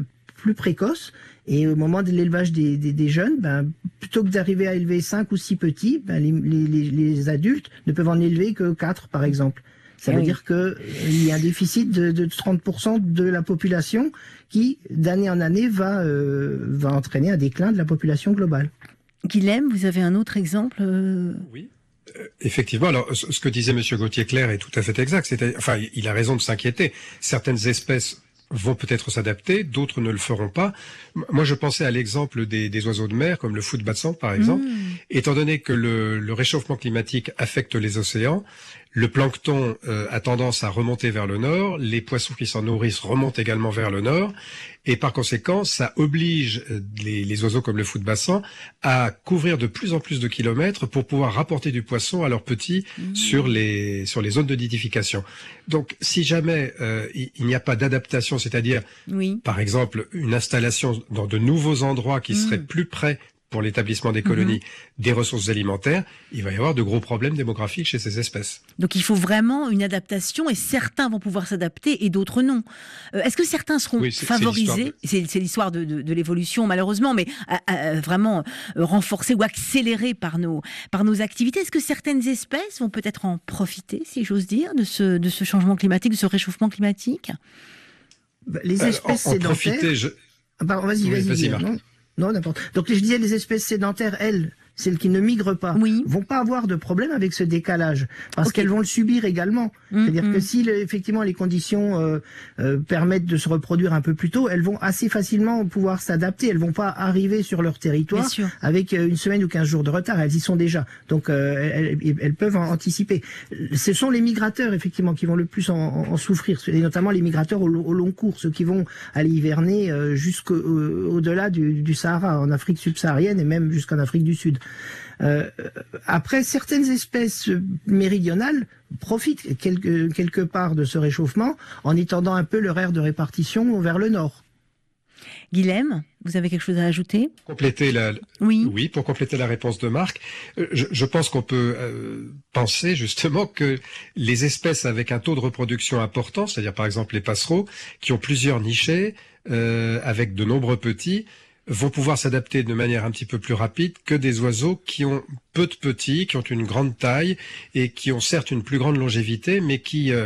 Speaker 8: plus précoce. Et au moment de l'élevage des, des, des jeunes, ben, plutôt que d'arriver à élever cinq ou six petits, ben, les, les, les adultes ne peuvent en élever que quatre, par exemple. Ça veut oui. dire qu'il y a un déficit de, de trente pour cent de la population qui, d'année en année, va, euh, va entraîner un déclin de la population globale.
Speaker 4: Guilhem, vous avez un autre exemple euh...
Speaker 7: Oui. Euh, effectivement, alors ce que disait Monsieur Gauthier-Clair est tout à fait exact. C'est, enfin, il a raison de s'inquiéter. Certaines espèces vont peut-être s'adapter, d'autres ne le feront pas. Moi, je pensais à l'exemple des, des oiseaux de mer, comme le foot-bassant, par exemple. Mmh. Étant donné que le, le réchauffement climatique affecte les océans, le plancton euh, a tendance à remonter vers le nord, les poissons qui s'en nourrissent remontent également vers le nord, et par conséquent, ça oblige les, les oiseaux comme le foot-bassant à couvrir de plus en plus de kilomètres pour pouvoir rapporter du poisson à leurs petits mmh. sur les sur les zones de nidification. Donc, si jamais euh, il, il n'y a pas d'adaptation, c'est-à-dire, oui. par exemple, une installation dans de nouveaux endroits qui mmh. seraient plus près pour l'établissement des colonies, mmh. des ressources alimentaires, il va y avoir de gros problèmes démographiques chez ces espèces.
Speaker 4: Donc il faut vraiment une adaptation, et certains vont pouvoir s'adapter et d'autres non. Euh, est-ce que certains seront oui, c'est, favorisés ? C'est, de... c'est, c'est l'histoire de, de, de l'évolution malheureusement, mais à, à, vraiment euh, renforcée ou accélérée par nos, par nos activités. Est-ce que certaines espèces vont peut-être en profiter, si j'ose dire, de ce, de ce changement climatique, de ce réchauffement climatique ?
Speaker 8: bah, Les espèces
Speaker 7: Alors, en, en
Speaker 8: sédentaires...
Speaker 7: profiter, je...
Speaker 8: ah, pardon, vas-y,
Speaker 7: oui,
Speaker 8: vas-y,
Speaker 7: vas-y
Speaker 8: non Non, n'importe. Donc, je disais, les espèces sédentaires, elles, celles qui ne migrent pas, oui. vont pas avoir de problème avec ce décalage, parce okay. qu'elles vont le subir également. Mmh, C'est-à-dire mmh. que si le, effectivement les conditions euh, euh, permettent de se reproduire un peu plus tôt, elles vont assez facilement pouvoir s'adapter. Elles vont pas arriver sur leur territoire avec une semaine ou quinze jours de retard. Elles y sont déjà, donc euh, elles, elles peuvent en anticiper. Ce sont les migrateurs effectivement qui vont le plus en, en souffrir, et notamment les migrateurs au, au long cours, ceux qui vont aller hiverner euh, jusqu'au-delà du, du Sahara, en Afrique subsaharienne et même jusqu'en Afrique du Sud. Euh, après, certaines espèces méridionales profitent quelque, quelque part de ce réchauffement en étendant un peu leur aire de répartition vers le nord.
Speaker 4: Guilhem, vous avez quelque chose à ajouter ?
Speaker 7: Compléter la,
Speaker 4: oui.
Speaker 7: oui, pour compléter la réponse de Marc, je, je pense qu'on peut euh, penser justement que les espèces avec un taux de reproduction important, c'est-à-dire par exemple les passereaux, qui ont plusieurs nichés, euh, avec de nombreux petits, vont pouvoir s'adapter de manière un petit peu plus rapide que des oiseaux qui ont peu de petits, qui ont une grande taille et qui ont certes une plus grande longévité, mais qui, euh,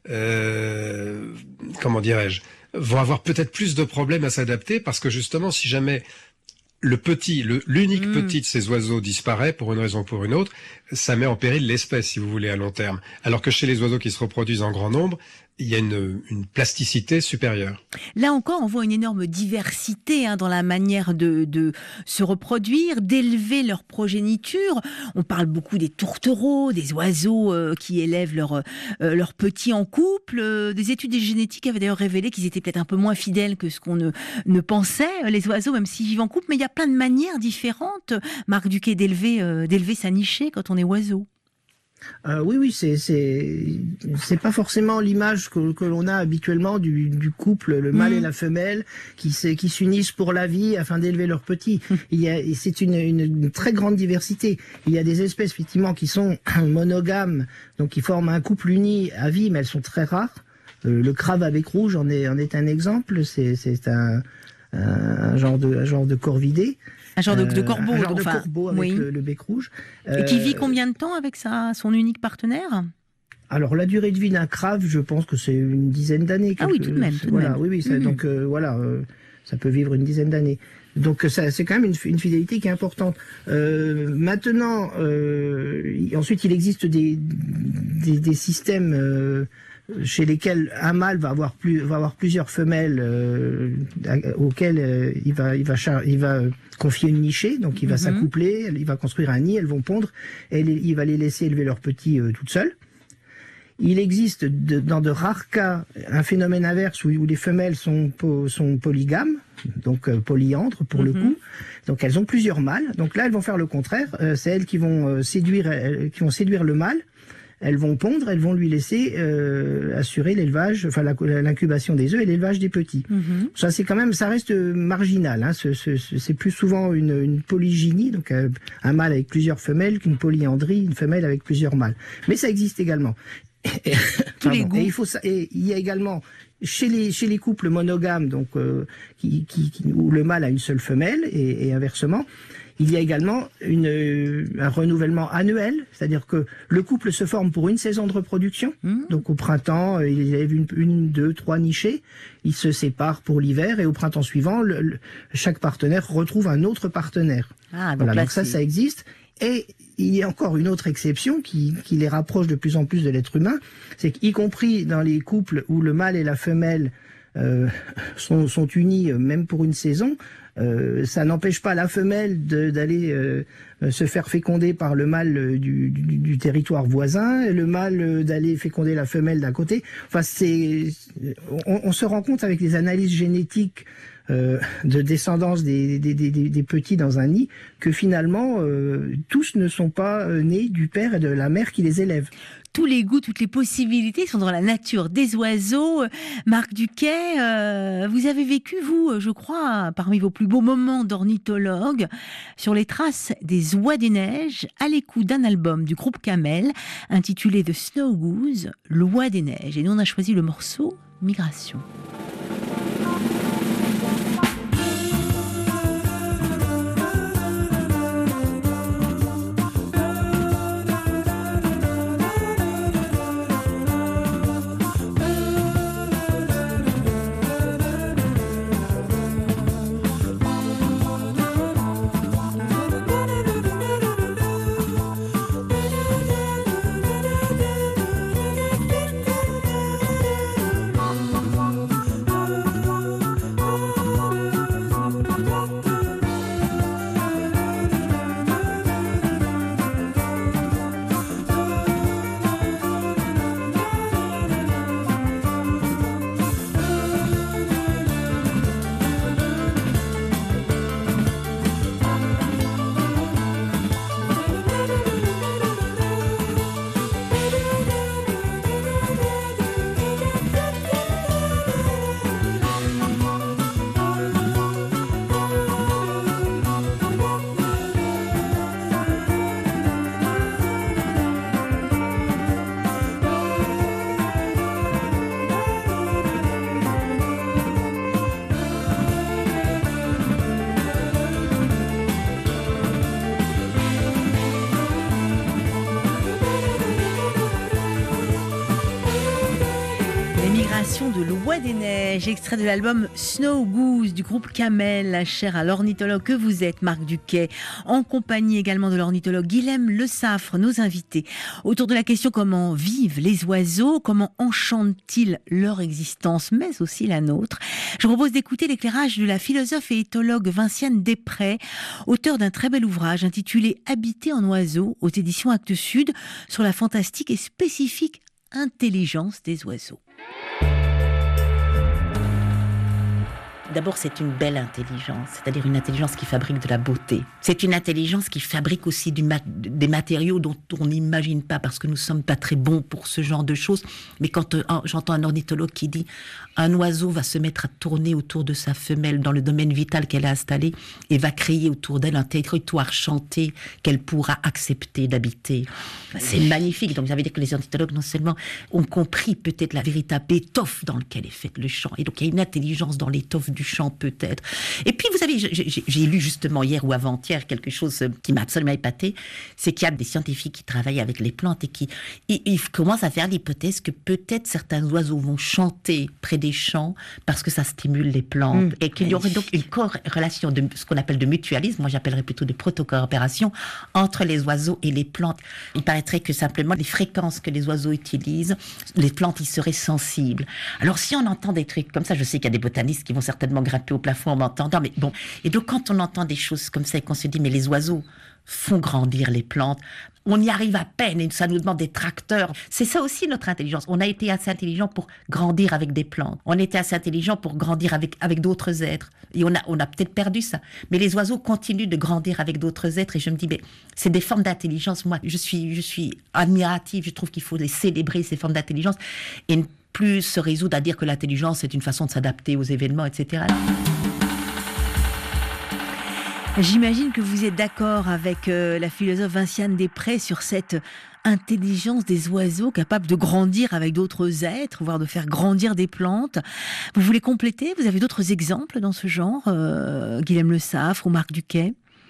Speaker 7: euh, comment dirais-je, vont avoir peut-être plus de problèmes à s'adapter parce que justement, si jamais le petit, le, l'unique mmh. petit de ces oiseaux disparaît pour une raison ou pour une autre, ça met en péril l'espèce, si vous voulez, à long terme. Alors que chez les oiseaux qui se reproduisent en grand nombre, il y a une, une plasticité supérieure.
Speaker 4: Là encore, on voit une énorme diversité hein, dans la manière de, de se reproduire, d'élever leur progéniture. On parle beaucoup des tourtereaux, des oiseaux euh, qui élèvent leurs euh, leurs petits en couple. Euh, des études génétiques avaient d'ailleurs révélé qu'ils étaient peut-être un peu moins fidèles que ce qu'on ne, ne pensait, les oiseaux, même s'ils vivent en couple. Mais il y a plein de manières différentes, Marc Duquet, d'élever, euh, d'élever sa nichée quand on est oiseau.
Speaker 8: Euh, oui, oui, c'est c'est c'est pas forcément l'image que que l'on a habituellement du du couple, le mâle mmh. et la femelle, qui qui s'unissent pour la vie afin d'élever leurs petits. Il y a c'est une, une une très grande diversité. Il y a des espèces effectivement qui sont monogames, donc qui forment un couple uni à vie, mais elles sont très rares. Euh, le crabe à bec rouge en est en est un exemple. C'est c'est un un genre de un genre de corvidé.
Speaker 4: Un genre de, de corbeau,
Speaker 8: euh, un genre
Speaker 4: enfin,
Speaker 8: de corbeau avec oui. le, le bec rouge.
Speaker 4: Euh, Et qui vit combien de temps avec sa, son unique partenaire ?
Speaker 8: Alors la durée de vie d'un crabe, je pense que c'est une dizaine d'années.
Speaker 4: Ah oui, tout de même. Tout
Speaker 8: voilà,
Speaker 4: même.
Speaker 8: oui, oui. Ça, mmh. Donc euh, voilà, euh, ça peut vivre une dizaine d'années. Donc ça, c'est quand même une, une fidélité qui est importante. Euh, maintenant, euh, ensuite, il existe des des, des systèmes. Euh, chez lesquels un mâle va avoir plus va avoir plusieurs femelles euh, auxquelles euh, il va il va il va confier une nichée, donc il va mm-hmm. s'accoupler, il va construire un nid, elles vont pondre et il va les laisser élever leurs petits euh, toutes seules. Il existe de, dans de rares cas un phénomène inverse où, où les femelles sont po, sont polygames, donc euh, polyandres pour mm-hmm. le coup. Donc elles ont plusieurs mâles. Donc là elles vont faire le contraire, euh, c'est elles qui vont euh, séduire euh, qui vont séduire le mâle. Elles vont pondre, elles vont lui laisser euh, assurer l'élevage, enfin la, l'incubation des œufs et l'élevage des petits. Mm-hmm. Ça c'est quand même, ça reste marginal. Hein, ce, ce, c'est plus souvent une, une polygynie, donc un, un mâle avec plusieurs femelles, qu'une polyandrie, une femelle avec plusieurs mâles. Mais ça existe également.
Speaker 4: Tous les goûts.
Speaker 8: Et il faut, et il y a également chez les, chez les couples monogames, donc, euh, qui, qui, qui, où le mâle a une seule femelle et, et inversement, il y a également une, euh, un renouvellement annuel, c'est-à-dire que le couple se forme pour une saison de reproduction. Mmh. Donc au printemps, euh, il y a une, une, deux, trois nichés. Ils se séparent pour l'hiver et au printemps suivant, le, le, chaque partenaire retrouve un autre partenaire. Ah, donc, voilà, là, donc ça, ça existe. Et il y a encore une autre exception qui, qui les rapproche de plus en plus de l'être humain, c'est qu'y compris dans les couples où le mâle et la femelle euh, sont, sont unis même pour une saison, Euh, ça n'empêche pas la femelle d'aller euh, se faire féconder par le mâle du, du, du territoire voisin, et le mâle d'aller féconder la femelle d'à côté. Enfin, c'est, on, on se rend compte avec les analyses génétiques euh, de descendance des, des, des, des petits dans un nid que finalement euh, tous ne sont pas nés du père et de la mère qui les élèvent.
Speaker 4: Tous les goûts, toutes les possibilités sont dans la nature des oiseaux. Marc Duquet, euh, vous avez vécu, vous, je crois, parmi vos plus beaux moments d'ornithologue, sur les traces des oies des neiges, à l'écoute d'un album du groupe Camel, intitulé The Snow Goose, l'oie des neiges. Et nous, on a choisi le morceau Migration. De l'oie des neiges, extrait de l'album Snow Goose du groupe Camel, cher à l'ornithologue que vous êtes, Marc Duquet, en compagnie également de l'ornithologue Guilhem Le Saffre, nos invités, autour de la question comment vivent les oiseaux, comment enchantent-ils leur existence, mais aussi la nôtre. Je propose d'écouter l'éclairage de la philosophe et éthologue Vinciane Després, auteure d'un très bel ouvrage intitulé Habiter en oiseaux, aux éditions Actes Sud, sur la fantastique et spécifique intelligence des oiseaux. D'abord, c'est une belle intelligence, c'est-à-dire une intelligence qui fabrique de la beauté. C'est une intelligence qui fabrique aussi du mat- des matériaux dont on n'imagine pas, parce que nous ne sommes pas très bons pour ce genre de choses. Mais quand euh, j'entends un ornithologue qui dit « un oiseau va se mettre à tourner autour de sa femelle dans le domaine vital qu'elle a installé et va créer autour d'elle un territoire chanté qu'elle pourra accepter d'habiter », c'est magnifique. Donc ça veut dire que les ornithologues, non seulement ont compris peut-être la véritable étoffe dans laquelle est fait le chant, et donc il y a une intelligence dans l'étoffe du chant peut-être. Et puis vous savez, j'ai, j'ai lu justement hier ou avant-hier quelque chose qui m'a absolument épaté, c'est qu'il y a des scientifiques qui travaillent avec les plantes et qui ils, ils commencent à faire l'hypothèse que peut-être certains oiseaux vont chanter près des champs parce que ça stimule les plantes, mmh, et qu'il y aurait donc une corrélation de ce qu'on appelle de mutualisme, moi j'appellerais plutôt de protocoopération entre les oiseaux et les plantes. Il paraîtrait que simplement les fréquences que les oiseaux utilisent, les plantes y seraient sensibles. Alors si on entend des trucs comme ça, je sais qu'il y a des botanistes qui vont certainement grimper au plafond en m'entendant, mais bon. Et donc quand on entend des choses comme ça et qu'on se dit mais les oiseaux font grandir les plantes, on y arrive à peine et ça nous demande des tracteurs. C'est ça aussi notre intelligence. On a été assez intelligent pour grandir avec des plantes. On était assez intelligent pour grandir avec, avec d'autres êtres. Et on a, on a peut-être perdu ça. Mais les oiseaux continuent de grandir avec d'autres êtres et je me dis, mais c'est des formes d'intelligence. Moi, je suis, je suis admirative. Je trouve qu'il faut les célébrer, ces formes d'intelligence, et ne plus se résoudre à dire que l'intelligence est une façon de s'adapter aux événements, et cetera. J'imagine que vous êtes d'accord avec euh, la philosophe Vinciane Després sur cette intelligence des oiseaux capables de grandir avec d'autres êtres, voire de faire grandir des plantes. Vous voulez compléter? Vous avez d'autres exemples dans ce genre, euh, Guilhem Le Saffre ou Marc Duquet?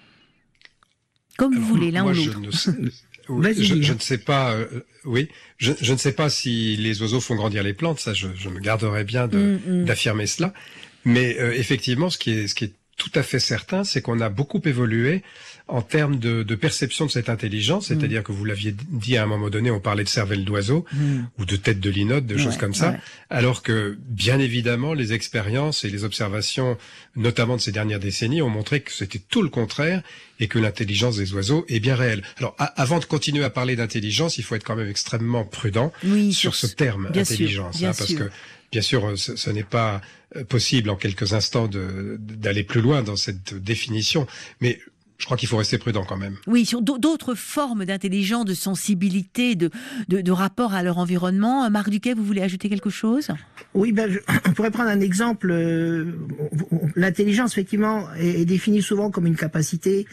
Speaker 4: Comme vous
Speaker 7: Alors,
Speaker 4: voulez, l'un
Speaker 7: moi,
Speaker 4: ou
Speaker 7: je
Speaker 4: l'autre.
Speaker 7: ne sais, oui, je, je ne sais pas. Euh, oui, je, je ne sais pas si les oiseaux font grandir les plantes. Ça, je, je me garderais bien de,
Speaker 4: Mm, mm.
Speaker 7: d'affirmer cela. Mais euh, effectivement, ce qui est, ce qui est tout à fait certain, c'est qu'on a beaucoup évolué en termes de, de perception de cette intelligence. C'est-à-dire que vous l'aviez dit à un moment donné, on parlait de cervelle d'oiseau
Speaker 4: Mm.
Speaker 7: ou de tête de linotte, de choses
Speaker 4: Ouais,
Speaker 7: comme ça.
Speaker 4: ouais.
Speaker 7: Alors que, bien évidemment, les expériences et les observations, notamment de ces dernières décennies, ont montré que c'était tout le contraire et que l'intelligence des oiseaux est bien réelle. Alors, a- avant de continuer à parler d'intelligence, il faut être quand même extrêmement prudent
Speaker 4: Oui,
Speaker 7: sur ce terme,
Speaker 4: bien sûr,
Speaker 7: intelligence,
Speaker 4: bien
Speaker 7: hein, parce
Speaker 4: sûr.
Speaker 7: que, bien sûr, ce, ce n'est pas euh, possible en quelques instants de, d'aller plus loin dans cette définition, mais je crois qu'il faut rester prudent quand même.
Speaker 4: Oui, sur d'au- d'autres formes d'intelligence, de sensibilité, de, de, de rapport à leur environnement. Marc Duquet, vous voulez ajouter quelque chose?
Speaker 8: Oui, ben, je, on pourrait prendre un exemple. euh, L'intelligence, effectivement, est, est définie souvent comme une capacité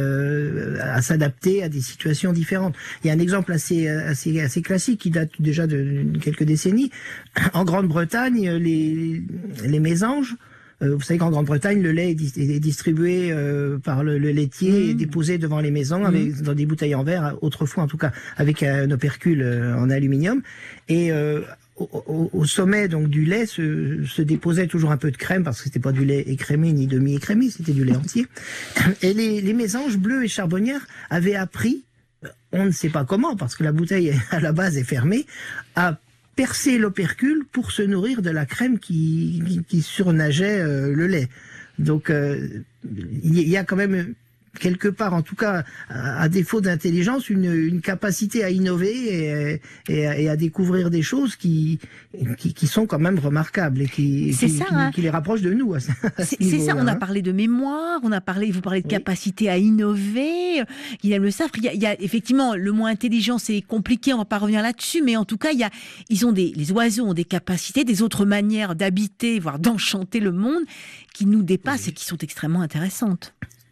Speaker 8: euh, à s'adapter à des situations différentes. Il y a un exemple assez, assez, assez classique qui date déjà de, de quelques décennies. En Grande-Bretagne, les, les mésanges, euh, vous savez qu'en Grande-Bretagne, le lait est, dis- est distribué euh, par le, le laitier et déposé devant les maisons avec, dans des bouteilles en verre, autrefois en tout cas avec un opercule euh, en aluminium. Et euh, au, au- au sommet donc du lait se, se déposait toujours un peu de crème parce que c'était pas du lait écrémé ni demi-écrémé, c'était du lait entier. Et les, les mésanges bleus et charbonnières avaient appris, on ne sait pas comment parce que la bouteille à la base est fermée, à percer l'opercule pour se nourrir de la crème qui, qui, qui surnageait euh, le lait. Donc euh, il y a quand même quelque part, en tout cas, à, à défaut d'intelligence, une, une capacité à innover et, et, à, et à découvrir des choses qui, qui, qui sont quand même remarquables et qui,
Speaker 4: C'est
Speaker 8: qui,
Speaker 4: ça,
Speaker 8: qui,
Speaker 4: hein.
Speaker 8: qui les rapprochent de nous. À ce, à ce
Speaker 4: C'est c'est ça,
Speaker 8: niveau-là,
Speaker 4: on a
Speaker 8: hein.
Speaker 4: parlé de mémoire, on a parlé, vous parlez de
Speaker 8: Oui.
Speaker 4: capacité à innover. Guilhem Le Saffre, il y a, il y a effectivement le mot intelligent, c'est compliqué, on va pas revenir là-dessus, mais en tout cas, il y a, ils ont des, les oiseaux ont des capacités, des autres manières d'habiter, voire d'enchanter le monde, qui nous dépassent
Speaker 7: Oui.
Speaker 4: et qui sont extrêmement intéressantes.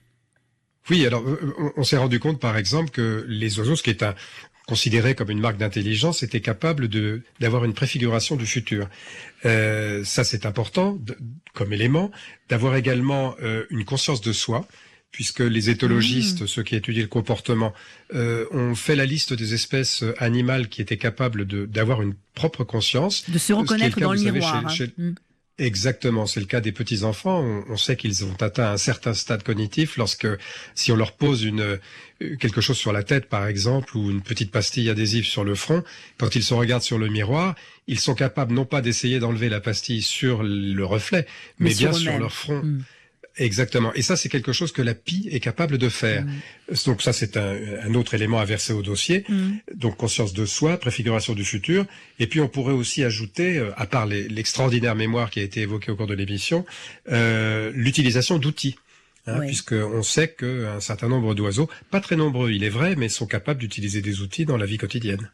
Speaker 7: Oui, alors euh, on, on s'est rendu compte, par exemple, que les oiseaux, ce qui est un, considéré comme une marque d'intelligence, étaient capables de d'avoir une préfiguration du futur. Euh, ça, c'est important de- comme élément, d'avoir également euh, une conscience de soi, puisque les éthologistes,
Speaker 4: Mmh.
Speaker 7: ceux qui étudient le comportement, euh, ont fait la liste des espèces animales qui étaient capables de d'avoir une propre conscience.
Speaker 4: De se reconnaître
Speaker 7: Ce qui est le cas,
Speaker 4: dans le
Speaker 7: vous savez,
Speaker 4: miroir.
Speaker 7: chez-
Speaker 4: hein.
Speaker 7: chez-
Speaker 4: Mm.
Speaker 7: Exactement, c'est le cas des petits-enfants. On, on sait qu'ils ont atteint un certain stade cognitif lorsque, si on leur pose une euh, quelque chose sur la tête, par exemple, ou une petite pastille adhésive sur le front, quand ils se regardent sur le miroir, ils sont capables non pas d'essayer d'enlever la pastille sur le reflet, mais,
Speaker 4: Mais
Speaker 7: bien
Speaker 4: sur
Speaker 7: sur
Speaker 4: eux-mêmes.
Speaker 7: leur front.
Speaker 4: Mm.
Speaker 7: Exactement. Et ça, c'est quelque chose que la pie est capable de faire.
Speaker 4: Mm.
Speaker 7: Donc ça, c'est un, un autre élément à verser au dossier.
Speaker 4: Mm.
Speaker 7: Donc conscience de soi, préfiguration du futur. Et puis on pourrait aussi ajouter, euh, à part les- l'extraordinaire mémoire qui a été évoquée au cours de l'émission, euh, l'utilisation d'outils. Hein,
Speaker 4: Oui.
Speaker 7: puisqu'on sait qu'un certain nombre d'oiseaux, pas très nombreux il est vrai, mais sont capables d'utiliser des outils dans la vie quotidienne.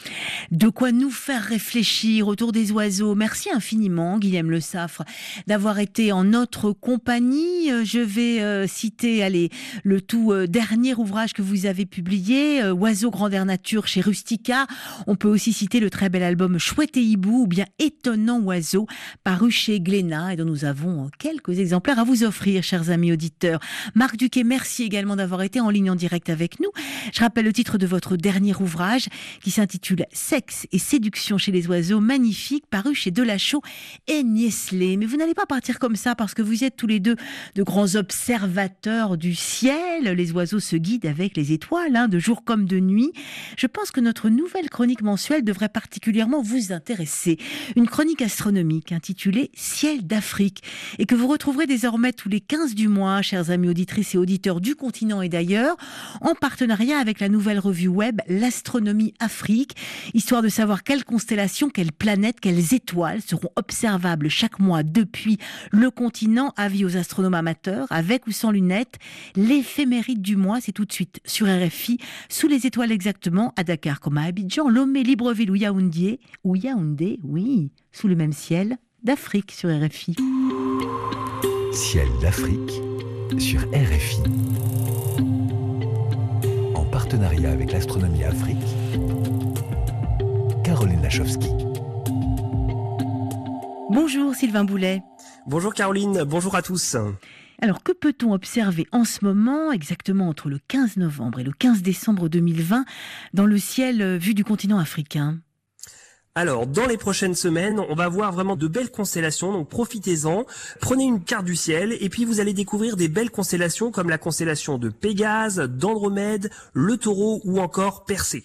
Speaker 4: De quoi nous faire réfléchir autour des oiseaux. Merci infiniment, Guilhem Le Saffre, d'avoir été en notre compagnie. Euh, Je vais euh, citer allez, le tout euh, dernier ouvrage que vous avez publié, euh, Oiseaux grandeur nature chez Rustica. On peut aussi citer le très bel album Chouette et Hibou ou bien Étonnant oiseau, paru chez Glénat et dont nous avons quelques exemplaires à vous offrir, chers amis auditeurs. Marc Duquet, merci également d'avoir été en ligne en direct avec nous. Je rappelle le titre de votre dernier ouvrage qui s'intitule Sexe et séduction chez les oiseaux, magnifique, paru chez Delachaux et Nieslé. Mais vous n'allez pas partir comme ça parce que vous êtes tous les deux de grands observateurs du ciel. Les oiseaux se guident avec les étoiles, hein, de jour comme de nuit. Je pense que notre nouvelle chronique mensuelle devrait particulièrement vous intéresser. Une chronique astronomique intitulée Ciel d'Afrique et que vous retrouverez désormais tous les quinze du mois, chers amis auditrices et auditeurs du continent et d'ailleurs, en partenariat avec la nouvelle revue web L'Astronomie Afrique, histoire de savoir quelles constellations, quelles planètes, quelles étoiles seront observables chaque mois depuis le continent. Avis aux astronomes amateurs, avec ou sans lunettes. L'éphéméride du mois, c'est tout de suite sur R F I, sous les étoiles exactement, à Dakar comme à Abidjan, Lomé, Libreville ou Yaoundé, ou Yaoundé, oui, sous le même ciel d'Afrique sur R F I.
Speaker 11: Ciel d'Afrique sur R F I. En partenariat avec l'Astronomie Afrique, Caroline Lachowski.
Speaker 4: Bonjour Sylvain Boulet.
Speaker 12: Bonjour Caroline, bonjour à tous.
Speaker 4: Alors que peut-on observer en ce moment, exactement entre le quinze novembre et le quinze décembre deux mille vingt, dans le ciel vu du continent africain ?
Speaker 12: Alors, dans les prochaines semaines, on va voir vraiment de belles constellations, donc profitez-en. Prenez une carte du ciel et puis vous allez découvrir des belles constellations comme la constellation de Pégase, d'Andromède, le Taureau ou encore Persée.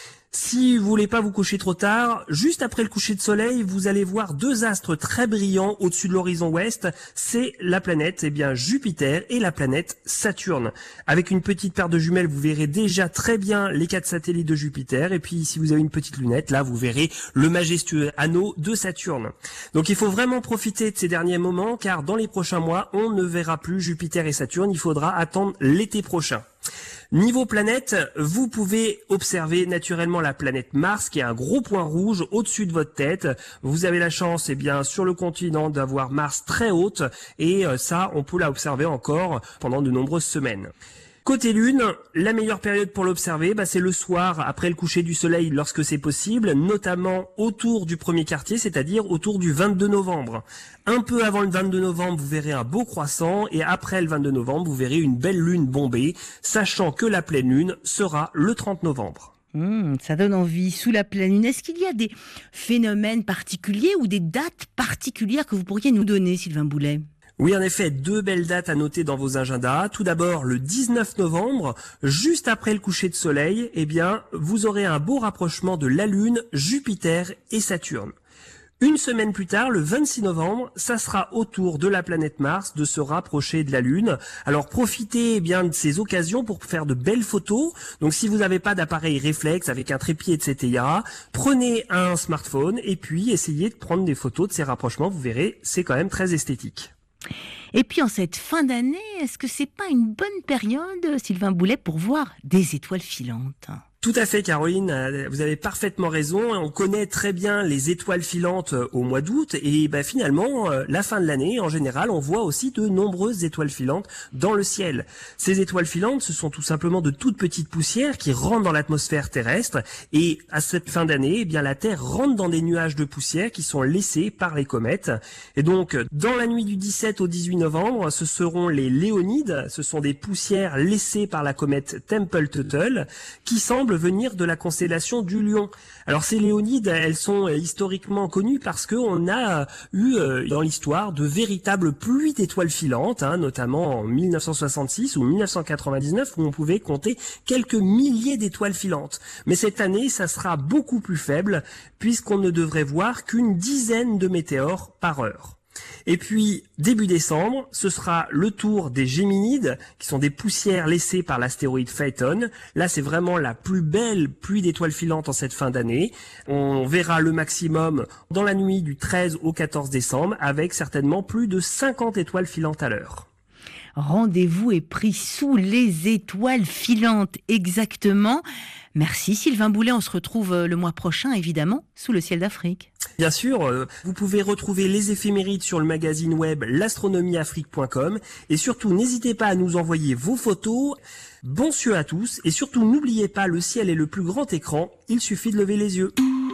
Speaker 12: Si vous voulez pas vous coucher trop tard, juste après le coucher de soleil, vous allez voir deux astres très brillants au-dessus de l'horizon ouest. C'est la planète, eh bien, Jupiter et la planète Saturne. Avec une petite paire de jumelles, vous verrez déjà très bien les quatre satellites de Jupiter. Et puis, si vous avez une petite lunette, là, vous verrez le majestueux anneau de Saturne. Donc, il faut vraiment profiter de ces derniers moments, car dans les prochains mois, on ne verra plus Jupiter et Saturne. Il faudra attendre l'été prochain. Niveau planète, vous pouvez observer naturellement la planète Mars qui est un gros point rouge au-dessus de votre tête. Vous avez la chance, eh bien, sur le continent d'avoir Mars très haute et ça, on peut l'observer encore pendant de nombreuses semaines. Côté Lune, la meilleure période pour l'observer, bah, c'est le soir après le coucher du soleil lorsque c'est possible, notamment autour du premier quartier, c'est-à-dire autour du vingt-deux novembre. Un peu avant le vingt-deux novembre, vous verrez un beau croissant et après le vingt-deux novembre, vous verrez une belle lune bombée, sachant que la pleine lune sera le trente novembre.
Speaker 4: Mmh, ça donne envie. Sous la pleine lune, est-ce qu'il y a des phénomènes particuliers ou des dates particulières que vous pourriez nous donner, Sylvain Boulet ?
Speaker 12: Oui, en effet, deux belles dates à noter dans vos agendas. Tout d'abord, le dix-neuf novembre, juste après le coucher de soleil, eh bien, vous aurez un beau rapprochement de la Lune, Jupiter et Saturne. Une semaine plus tard, le vingt-six novembre, ça sera au tour de la planète Mars de se rapprocher de la Lune. Alors profitez eh bien de ces occasions pour faire de belles photos. Donc si vous n'avez pas d'appareil réflexe avec un trépied, et cetera, prenez un smartphone et puis essayez de prendre des photos de ces rapprochements. Vous verrez, c'est quand même très esthétique.
Speaker 4: Et puis en cette fin d'année, est-ce que c'est pas une bonne période, Sylvain Boulet, pour voir des étoiles filantes ?
Speaker 12: Tout à fait, Caroline, vous avez parfaitement raison. On connaît très bien les étoiles filantes au mois d'août et ben, finalement, la fin de l'année, en général, on voit aussi de nombreuses étoiles filantes dans le ciel. Ces étoiles filantes, ce sont tout simplement de toutes petites poussières qui rentrent dans l'atmosphère terrestre et à cette fin d'année, eh bien, la Terre rentre dans des nuages de poussière qui sont laissés par les comètes. Et donc, dans la nuit du dix-sept au dix-huit novembre, ce seront les Léonides. Ce sont des poussières laissées par la comète Tempel-Tuttle qui semblent venir de la constellation du Lion. Alors ces Léonides, elles sont historiquement connues parce qu'on a eu dans l'histoire de véritables pluies d'étoiles filantes, hein, notamment en mille neuf cent soixante-six ou mille neuf cent quatre-vingt-dix-neuf où on pouvait compter quelques milliers d'étoiles filantes. Mais cette année, ça sera beaucoup plus faible puisqu'on ne devrait voir qu'une dizaine de météores par heure. Et puis, début décembre, ce sera le tour des Géminides, qui sont des poussières laissées par l'astéroïde Phaéton. Là, c'est vraiment la plus belle pluie d'étoiles filantes en cette fin d'année. On verra le maximum dans la nuit du treize au quatorze décembre, avec certainement plus de cinquante étoiles filantes à l'heure.
Speaker 4: Rendez-vous est pris sous les étoiles filantes, exactement. Merci Sylvain Boulet, on se retrouve le mois prochain, évidemment, sous le ciel d'Afrique.
Speaker 12: Bien sûr, vous pouvez retrouver les éphémérides sur le magazine web l'astronomie afrique point com et surtout n'hésitez pas à nous envoyer vos photos. Bon cieux à tous et surtout n'oubliez pas, le ciel est le plus grand écran, il suffit de lever les yeux.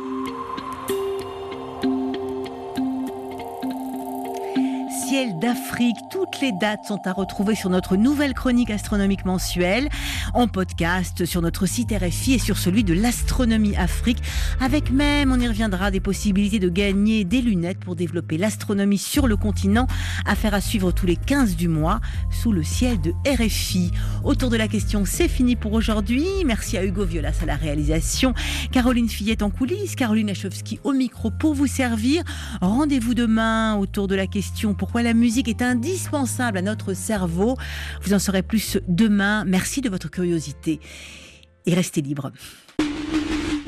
Speaker 4: Ciel d'Afrique, toutes les dates sont à retrouver sur notre nouvelle chronique astronomique mensuelle, en podcast sur notre site R F I et sur celui de l'Astronomie Afrique, avec même, on y reviendra, des possibilités de gagner des lunettes pour développer l'astronomie sur le continent, affaire à suivre tous les quinze du mois, sous le ciel de R F I. Autour de la question, c'est fini pour aujourd'hui. Merci à Hugo Violas à la réalisation, Caroline Fillette en coulisses, Caroline Lachowski au micro pour vous servir. Rendez-vous demain autour de la question, pourquoi la musique est indispensable à notre cerveau. Vous en saurez plus demain. Merci de votre curiosité et restez libres.